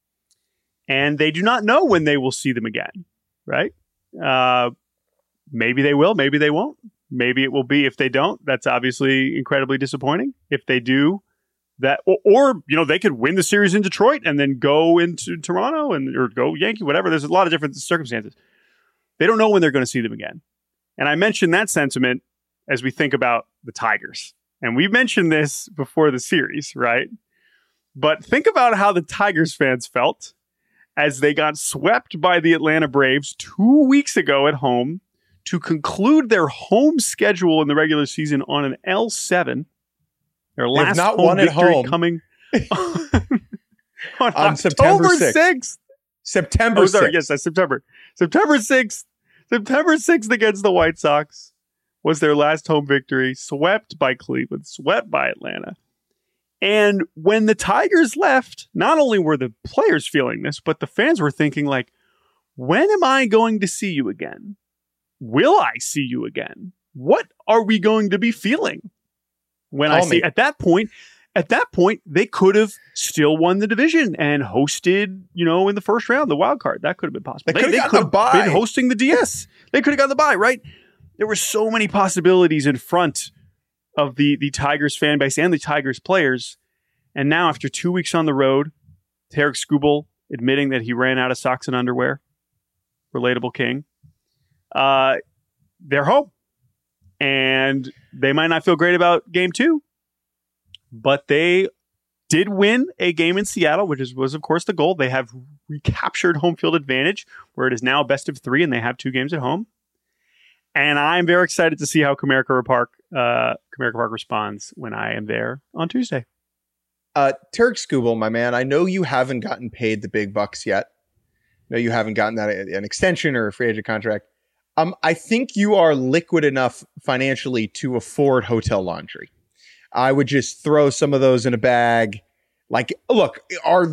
And they do not know when they will see them again, right? Uh, maybe they will, maybe they won't. Maybe it will be, if they don't, that's obviously incredibly disappointing. If they do, that or, or you know, they could win the series in Detroit and then go into Toronto and or go Yankee, whatever. There's a lot of different circumstances. They don't know when they're going to see them again. And I mentioned that sentiment as we think about the Tigers. And we mentioned this before the series, right? But think about how the Tigers fans felt as they got swept by the Atlanta Braves two weeks ago at home to conclude their home schedule in the regular season on an L seven. Their last not home victory home. coming on, on, on September sixth. September oh, sorry, sixth. Yes, that's September. September sixth. September sixth against the White Sox was their last home victory, swept by Cleveland, swept by Atlanta. And when the Tigers left, not only were the players feeling this, but the fans were thinking like, when am I going to see you again? Will I see you again? What are we going to be feeling when Call I see me. At that point, at that point, they could have still won the division and hosted, you know, in the first round, the wild card. That could have been possible. They, they could have been hosting the D S. They could have got the bye, right? There were so many possibilities in front of the, the Tigers fan base and the Tigers players. And now, after two weeks on the road, Tarik Skubal admitting that he ran out of socks and underwear. Relatable king. Uh, they're home. And they might not feel great about game two, but they did win a game in Seattle, which is, was, of course, the goal. They have recaptured home field advantage, where it is now a best of three, and they have two games at home. And I'm very excited to see how Comerica Park, uh, Comerica Park responds when I am there on Tuesday. Uh, Tarik Skubal, my man, I know you haven't gotten paid the big bucks yet. No, you haven't gotten that an extension or a free agent contract. Um, I think you are liquid enough financially to afford hotel laundry. I would just throw some of those in a bag. Like, look, are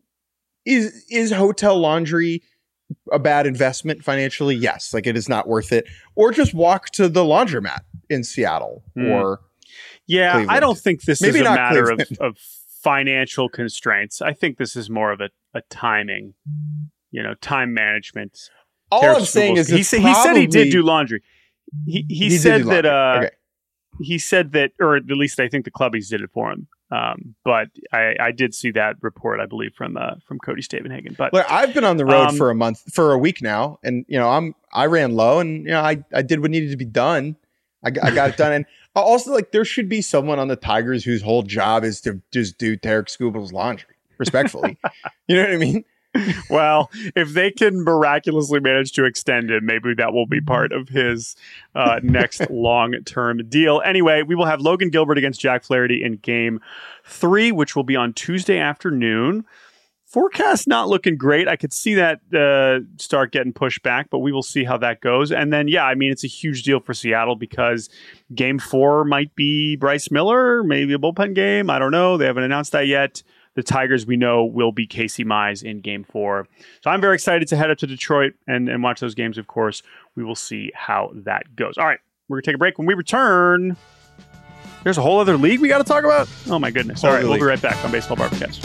is is hotel laundry a bad investment financially? Yes. Like, it is not worth it. Or just walk to the laundromat in Seattle mm. or yeah. Cleveland. I don't think this Maybe is a not matter of, of financial constraints. I think this is more of a, a timing, you know, time management. All Tarik I'm saying Skubal's, is he, said, he said he did do laundry. He he, he said that uh, okay. he said that, or at least I think the clubbies did it for him. Um, but I, I did see that report, I believe, from uh, from Cody Stavenhagen. But look, I've been on the road um, for a month, for a week now, and you know I'm I ran low, and you know I I did what needed to be done. I, I got it done, and also like there should be someone on the Tigers whose whole job is to just do Tarik Skubal's laundry, respectfully. You know what I mean? Well, if they can miraculously manage to extend him, maybe that will be part of his uh, next long-term deal. Anyway, we will have Logan Gilbert against Jack Flaherty in game three, which will be on Tuesday afternoon. Forecast not looking great. I could see that uh, start getting pushed back, but we will see how that goes. And then, yeah, I mean, it's a huge deal for Seattle because game four might be Bryce Miller, maybe a bullpen game. I don't know. They haven't announced that yet. The Tigers, we know, will be Casey Mize in game four. So I'm very excited to head up to Detroit and, and watch those games, of course. We will see how that goes. All right, we're going to take a break. When we return, there's a whole other league we got to talk about? Oh, my goodness. All right, we'll be right back on Baseball Barbacast.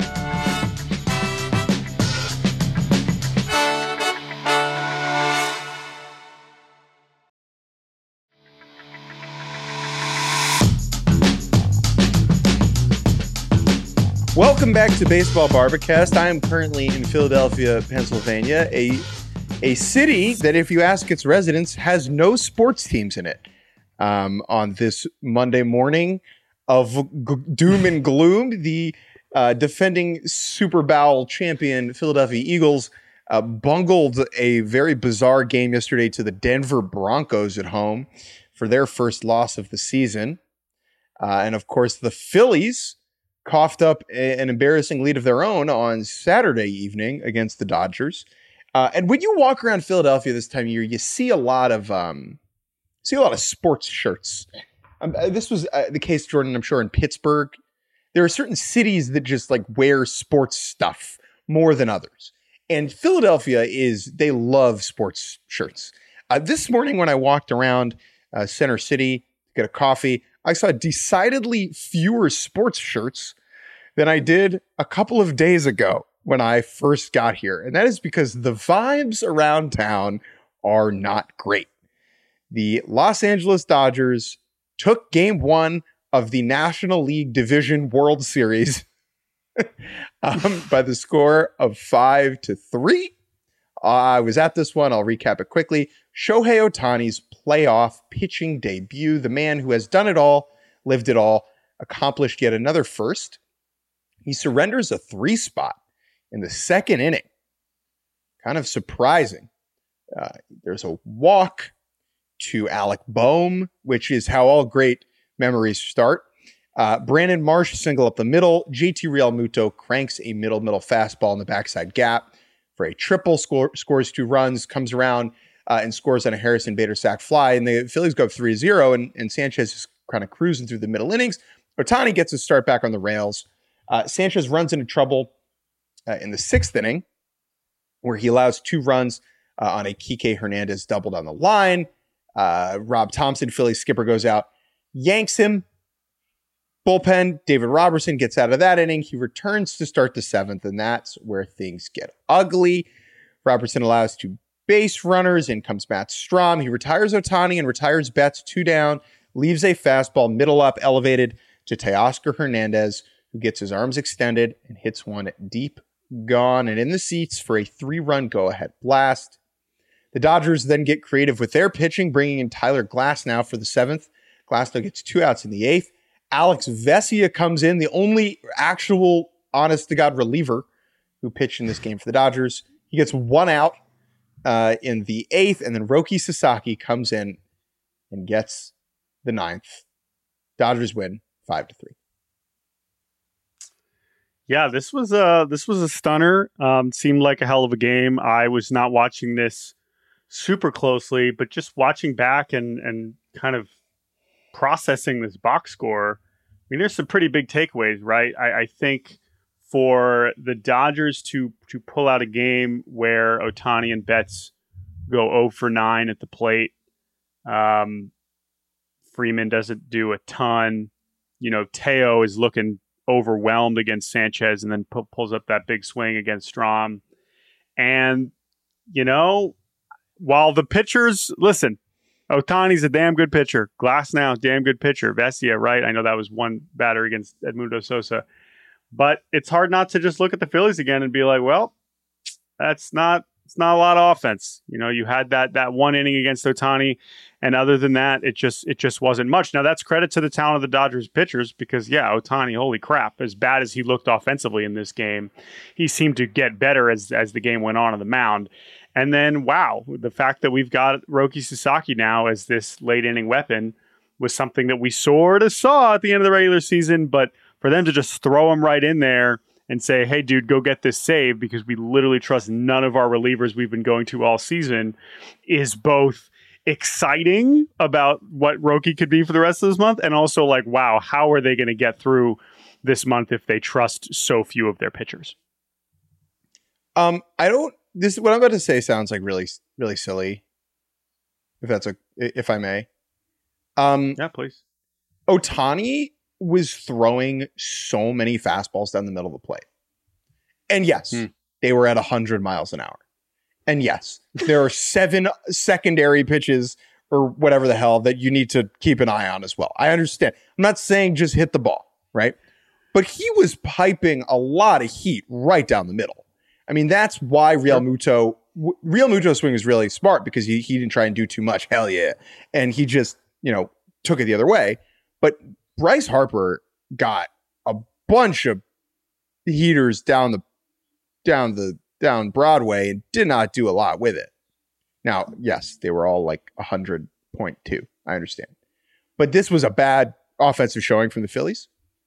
Welcome back to Baseball Barbacast. I am currently in Philadelphia, Pennsylvania, a a city that, if you ask its residents, has no sports teams in it. Um, on this Monday morning of g- doom and gloom, the uh, defending Super Bowl champion Philadelphia Eagles uh, bungled a very bizarre game yesterday to the Denver Broncos at home for their first loss of the season. Uh, and, of course, the Phillies coughed up a, an embarrassing lead of their own on Saturday evening against the Dodgers. Uh, and when you walk around Philadelphia this time of year, you see a lot of um, see a lot of sports shirts. Um, uh, this was uh, the case, Jordan, I'm sure, in Pittsburgh. There are certain cities that just like wear sports stuff more than others. And Philadelphia is, they love sports shirts. Uh, this morning when I walked around uh, Center City to get a coffee, I saw decidedly fewer sports shirts than I did a couple of days ago when I first got here. And that is because the vibes around town are not great. The Los Angeles Dodgers took game one of the National League Division World Series um, by the score of five to three. Uh, I was at this one. I'll recap it quickly. Shohei Ohtani's playoff pitching debut. The man who has done it all, lived it all, accomplished yet another first. He surrenders a three spot in the second inning. Kind of surprising. Uh, there's a walk to Alec Boehm, which is how all great memories start. Uh, Brandon Marsh single up the middle. J T Realmuto cranks a middle middle fastball in the backside gap for a triple. Score, scores two runs, comes around uh, and scores on a Harrison Bader sac fly. And the Phillies go up three to zero, and, and Sanchez is kind of cruising through the middle innings. Ohtani gets his start back on the rails. Uh, Sanchez runs into trouble uh, in the sixth inning, where he allows two runs uh, on a Kike Hernandez double down the line. Uh, Rob Thompson, Philly skipper, goes out, yanks him. Bullpen, David Robertson gets out of that inning. He returns to start the seventh, and that's where things get ugly. Robertson allows two base runners. In comes Matt Strahm. He retires Ohtani and retires Betts, two down, leaves a fastball middle up, elevated to Teoscar Hernandez, who gets his arms extended and hits one deep, gone, and in the seats for a three-run go-ahead blast. The Dodgers then get creative with their pitching, bringing in Tyler Glasnow for the seventh. Glasnow gets two outs in the eighth. Alex Vesia comes in, the only actual honest-to-God reliever who pitched in this game for the Dodgers. He gets one out uh, in the eighth, and then Roki Sasaki comes in and gets the ninth. Dodgers win five to three. Yeah, this was a this was a stunner. Um, seemed like a hell of a game. I was not watching this super closely, but just watching back and and kind of processing this box score. I mean, there's some pretty big takeaways, right? I, I think for the Dodgers to to pull out a game where Ohtani and Betts go zero for nine at the plate. Um, Freeman doesn't do a ton. You know, Teo is looking overwhelmed against Sanchez and then pu- pulls up that big swing against Strahm. And, you know, while the pitchers, listen, Ohtani's a damn good pitcher. Glasnow, damn good pitcher. Vesia, right? I know that was one batter against Edmundo Sosa. But it's hard not to just look at the Phillies again and be like, well, that's not it's not a lot of offense. You know, you had that that one inning against Ohtani, and other than that, it just it just wasn't much. Now, that's credit to the talent of the Dodgers pitchers because, yeah, Ohtani, holy crap, as bad as he looked offensively in this game, he seemed to get better as as the game went on on the mound. And then, wow, the fact that we've got Roki Sasaki now as this late inning weapon was something that we sort of saw at the end of the regular season, but for them to just throw him right in there and say, hey, dude, go get this save because we literally trust none of our relievers we've been going to all season is both exciting about what Roki could be for the rest of this month and also like, wow, how are they going to get through this month if they trust so few of their pitchers? Um, I don't, this, what I'm about to say sounds like really, really silly, if that's a, if I may. Um, yeah, please. Ohtani was throwing so many fastballs down the middle of the plate. And yes, hmm. they were at one hundred miles an hour. And yes, there are seven secondary pitches or whatever the hell that you need to keep an eye on as well. I understand. I'm not saying just hit the ball, right? But he was piping a lot of heat right down the middle. I mean, that's why Realmuto, Realmuto's swing is really smart because he, he didn't try and do too much. Hell yeah. And he just, you know, took it the other way. But Bryce Harper got a bunch of heaters down the down the down Broadway and did not do a lot with it. Now, yes, they were all like one hundred point two. I understand. But this was a bad offensive showing from the Phillies.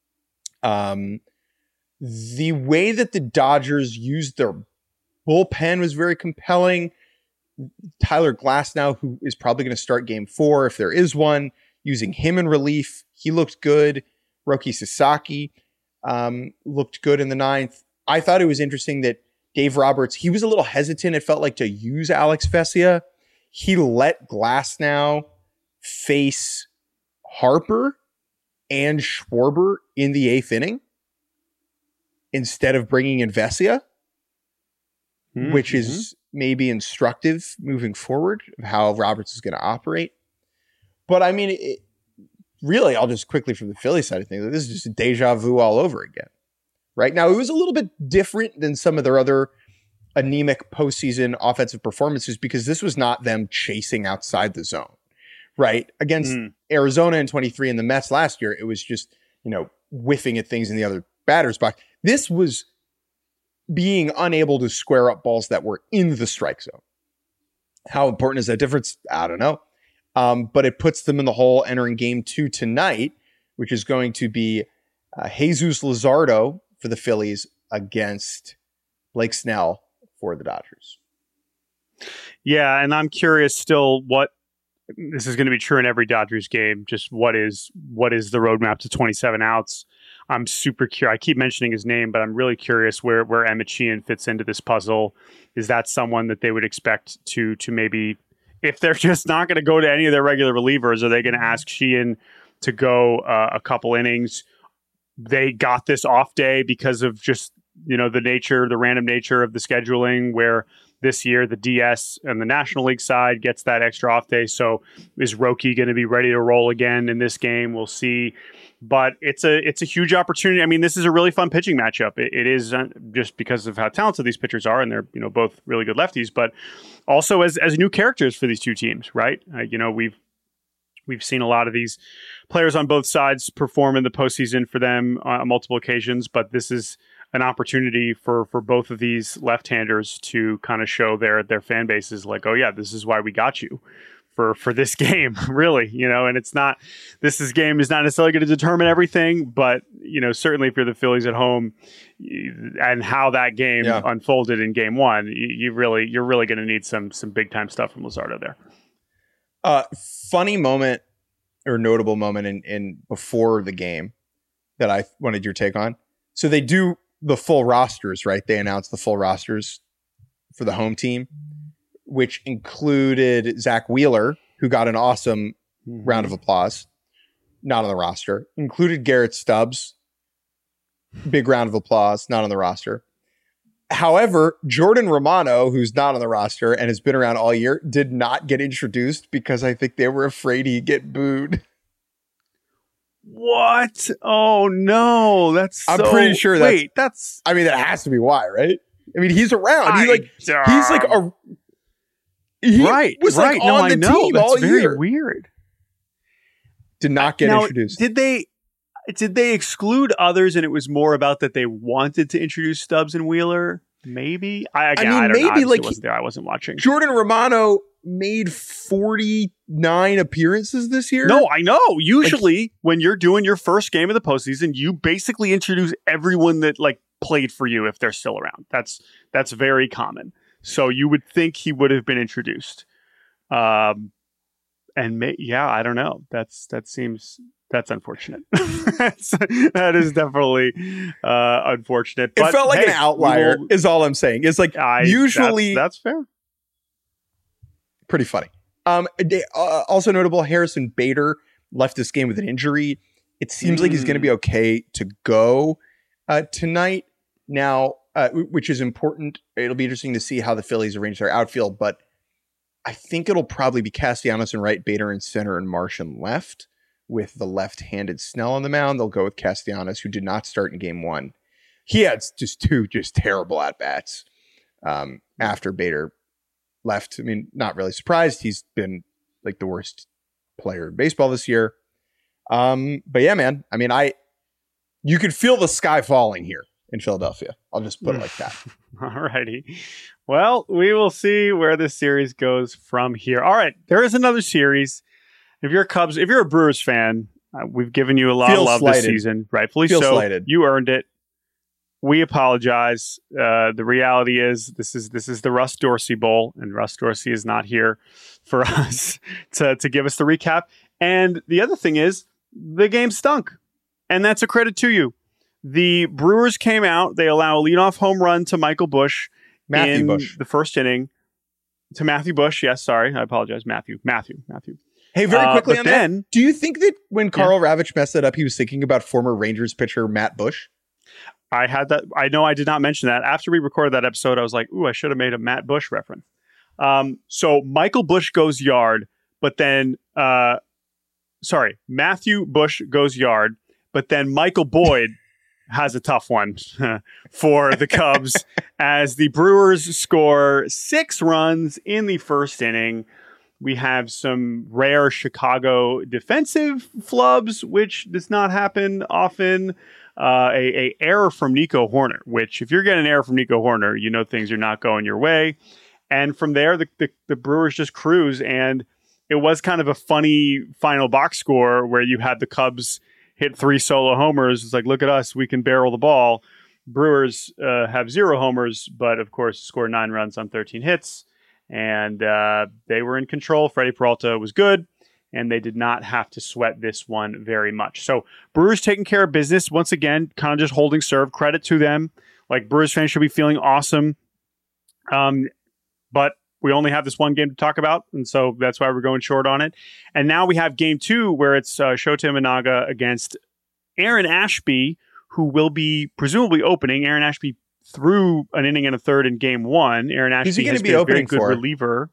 Um, the way that the Dodgers used their bullpen was very compelling. Tyler Glasnow, who is probably going to start game four if there is one, using him in relief. He looked good. Roki Sasaki um, looked good in the ninth. I thought it was interesting that Dave Roberts, he was a little hesitant, it felt like, to use Alex Vesia. He let Glasnow face Harper and Schwarber in the eighth inning instead of bringing in Vesia, mm-hmm. which is maybe instructive moving forward of how Roberts is going to operate. But I mean, it, really, I'll just quickly from the Philly side of things, this is just a deja vu all over again. Right now, it was a little bit different than some of their other anemic postseason offensive performances because this was not them chasing outside the zone, right? Against mm. Arizona in twenty-three and the Mets last year, it was just, you know, whiffing at things in the other batter's box. This was being unable to square up balls that were in the strike zone. How important is that difference? I don't know. Um, but it puts them in the hole entering game two tonight, which is going to be uh, Jesus Luzardo for the Phillies against Blake Snell for the Dodgers. Yeah, and I'm curious still what this is going to be true in every Dodgers game. Just what is what is the roadmap to twenty-seven outs? I'm super curious. I keep mentioning his name, but I'm really curious where where Emmett Sheehan fits into this puzzle. Is that someone that they would expect to to maybe, if they're just not going to go to any of their regular relievers, are they going to ask Sheehan to go uh, a couple innings? They got this off day because of just, you know, the nature, the random nature of the scheduling, where this year the D S and the National League side gets that extra off day. So is Roki going to be ready to roll again in this game? We'll see. But it's a it's a huge opportunity. I mean, this is a really fun pitching matchup. It, it is uh, just because of how talented these pitchers are, and they're, you know, both really good lefties, but also as as new characters for these two teams, right? Uh, you know, we've we've seen a lot of these players on both sides perform in the postseason for them on multiple occasions, but this is an opportunity for for both of these left-handers to kind of show their their fan bases like, oh yeah, this is why we got you for for this game, really, you know. And it's not, this is game is not necessarily going to determine everything, but, you know, certainly if you're the Phillies at home and how that game yeah. unfolded in game one, you, you really you're really going to need some some big time stuff from Luzardo there. Uh, funny moment or notable moment in in before the game that I wanted your take on. So they do the full rosters, right? They announced the full rosters for the home team, which included Zach Wheeler, who got an awesome mm-hmm. round of applause, not on the roster. Included Garrett Stubbs, big round of applause, not on the roster. However, Jordan Romano, who's not on the roster and has been around all year, did not get introduced because I think they were afraid he'd get booed. What? Oh no, that's so... I'm pretty sure that's... Wait, that's... I mean, that has to be why, right? I mean, he's around. He's like, uh, he's like a... He right, was right. like on no, the I know. team That's all very year. Weird. Did not get now, introduced. Did they? Did they exclude others, and it was more about that they wanted to introduce Stubbs and Wheeler? Maybe. I, again, I mean, I don't maybe know. I like wasn't there. I wasn't watching. Jordan Romano made forty-nine appearances this year. No, I know. Usually, like, when you're doing your first game of the postseason, you basically introduce everyone that like played for you if they're still around. That's that's very common. So you would think he would have been introduced. Um, and may, yeah, I don't know. That's that seems that's unfortunate. that's, that is definitely uh, unfortunate. It but, felt like hey, an outlier. Will, is all I'm saying. It's like I, usually that's, that's fair. Pretty funny. Um, uh, also notable, Harrison Bader left this game with an injury. It seems mm. like he's going to be okay to go uh, tonight. Now. Uh, which is important. It'll be interesting to see how the Phillies arrange their outfield, but I think it'll probably be Castellanos in right, Bader in center, and Marsh in left, with the left-handed Snell on the mound. They'll go with Castellanos, who did not start in game one. He had just two just terrible at-bats um, after Bader left. I mean, not really surprised. He's been like the worst player in baseball this year. Um, but yeah, man, I mean, I you could feel the sky falling here in Philadelphia. I'll just put it like that. All righty. Well, we will see where this series goes from here. All right. There is another series. If you're a Cubs, if you're a Brewers fan, uh, we've given you a lot Feel of love slighted. this season. Rightfully Feel so. Slighted. You earned it. We apologize. Uh, the reality is this is this is the Russ Dorsey Bowl, and Russ Dorsey is not here for us to, to give us the recap. And the other thing is the game stunk. And that's a credit to you. The Brewers came out. They allow a leadoff home run to Michael Busch, Matthew in Bush. the first inning to Matthew Bush. Yes, sorry. I apologize. Matthew. Matthew. Matthew. Hey, very quickly uh, on then, that, do you think that when Carl yeah. Ravitch messed that up, he was thinking about former Rangers pitcher Matt Bush? I had that. I know I did not mention that. After we recorded that episode, I was like, ooh, I should have made a Matt Bush reference. Um, so Michael Bush goes yard, but then, uh, sorry, Matthew Bush goes yard, but then Michael Boyd has a tough one for the Cubs as the Brewers score six runs in the first inning. We have some rare Chicago defensive flubs, which does not happen often. Uh, a, a error from Nico Hoerner, which if you're getting an error from Nico Hoerner, you know things are not going your way. And from there, the, the, the Brewers just cruise. And it was kind of a funny final box score where you had the Cubs hit three solo homers. It's like, look at us, we can barrel the ball. Brewers uh, have zero homers, but of course score nine runs on thirteen hits. And uh, they were in control. Freddie Peralta was good, and they did not have to sweat this one very much. So Brewers taking care of business. Once again, kind of just holding serve. Credit to them. Like, Brewers fans should be feeling awesome. Um, but we only have this one game to talk about, and so that's why we're going short on it. And now we have game two, where it's uh, Shota Imanaga against Aaron Ashby, who will be presumably opening. Aaron Ashby threw an inning and a third in game one. Aaron Ashby has been a very good reliever.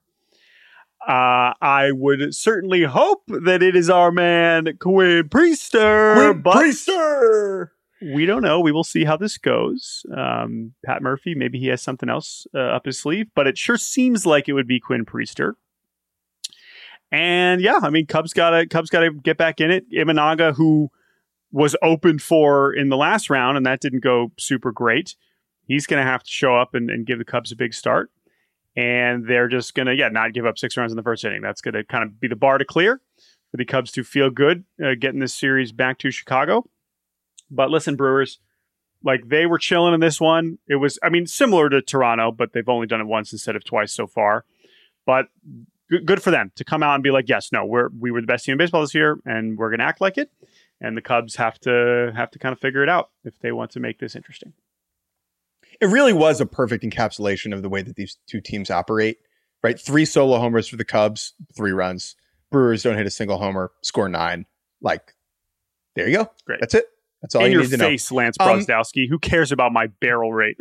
Uh, I would certainly hope that it is our man, Quinn Priester. Quinn but Priester! We don't know. We will see how this goes. Um, Pat Murphy, maybe he has something else uh, up his sleeve, but it sure seems like it would be Quinn Priester. And yeah, I mean, Cubs gotta Cubs gotta get back in it. Imanaga, who was open for in the last round, and that didn't go super great. He's going to have to show up and, and give the Cubs a big start. And they're just going to, yeah, not give up six runs in the first inning. That's going to kind of be the bar to clear for the Cubs to feel good uh, getting this series back to Chicago. But listen, Brewers, like, they were chilling in this one. It was, I mean, similar to Toronto, but they've only done it once instead of twice so far. But g- good for them to come out and be like, yes, no, we're we were the best team in baseball this year, and we're going to act like it. And the Cubs have to have to kind of figure it out if they want to make this interesting. It really was a perfect encapsulation of the way that these two teams operate, right? Three solo homers for the Cubs, three runs. Brewers don't hit a single homer, score nine. Like, there you go. Great. That's it. That's all In you your need to know. face, Lance Um, Brozdowski. Who cares about my barrel rate?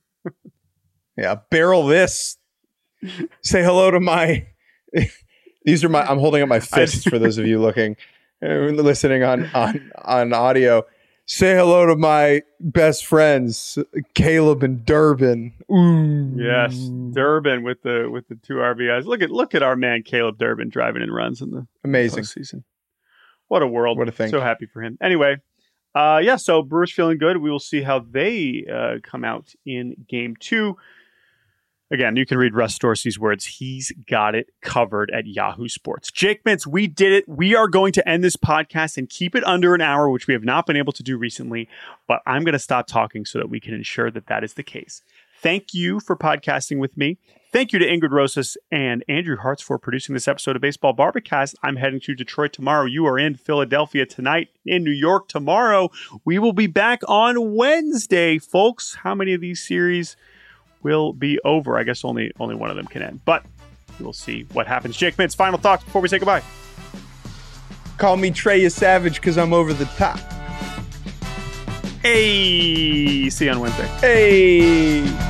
Yeah, barrel this. Say hello to my... These are my... I'm holding up my fists for those of you looking, uh, listening on, on, on audio. Say hello to my best friends, Caleb and Durbin. Ooh. Yes, Durbin with the with the two R B Is. Look at look at our man Caleb Durbin driving in runs in the amazing season. What a world! What a thing! So happy for him. Anyway, uh, yeah. So Brewers feeling good. We will see how they uh, come out in game two. Again, you can read Russ Dorsey's words. He's got it covered at Yahoo Sports. Jake Mintz, we did it. We are going to end this podcast and keep it under an hour, which we have not been able to do recently. But I'm going to stop talking so that we can ensure that that is the case. Thank you for podcasting with me. Thank you to Ingrid Rosas and Andrew Hartz for producing this episode of Baseball Barbacast. I'm heading to Detroit tomorrow. You are in Philadelphia tonight, in New York tomorrow. We will be back on Wednesday, folks. How many of these series will be over? I guess only only one of them can end, but we'll see what happens. Jake Mintz, final thoughts before we say goodbye. Call me Trey Savage because I'm over the top. Hey, see you on Wednesday. Hey.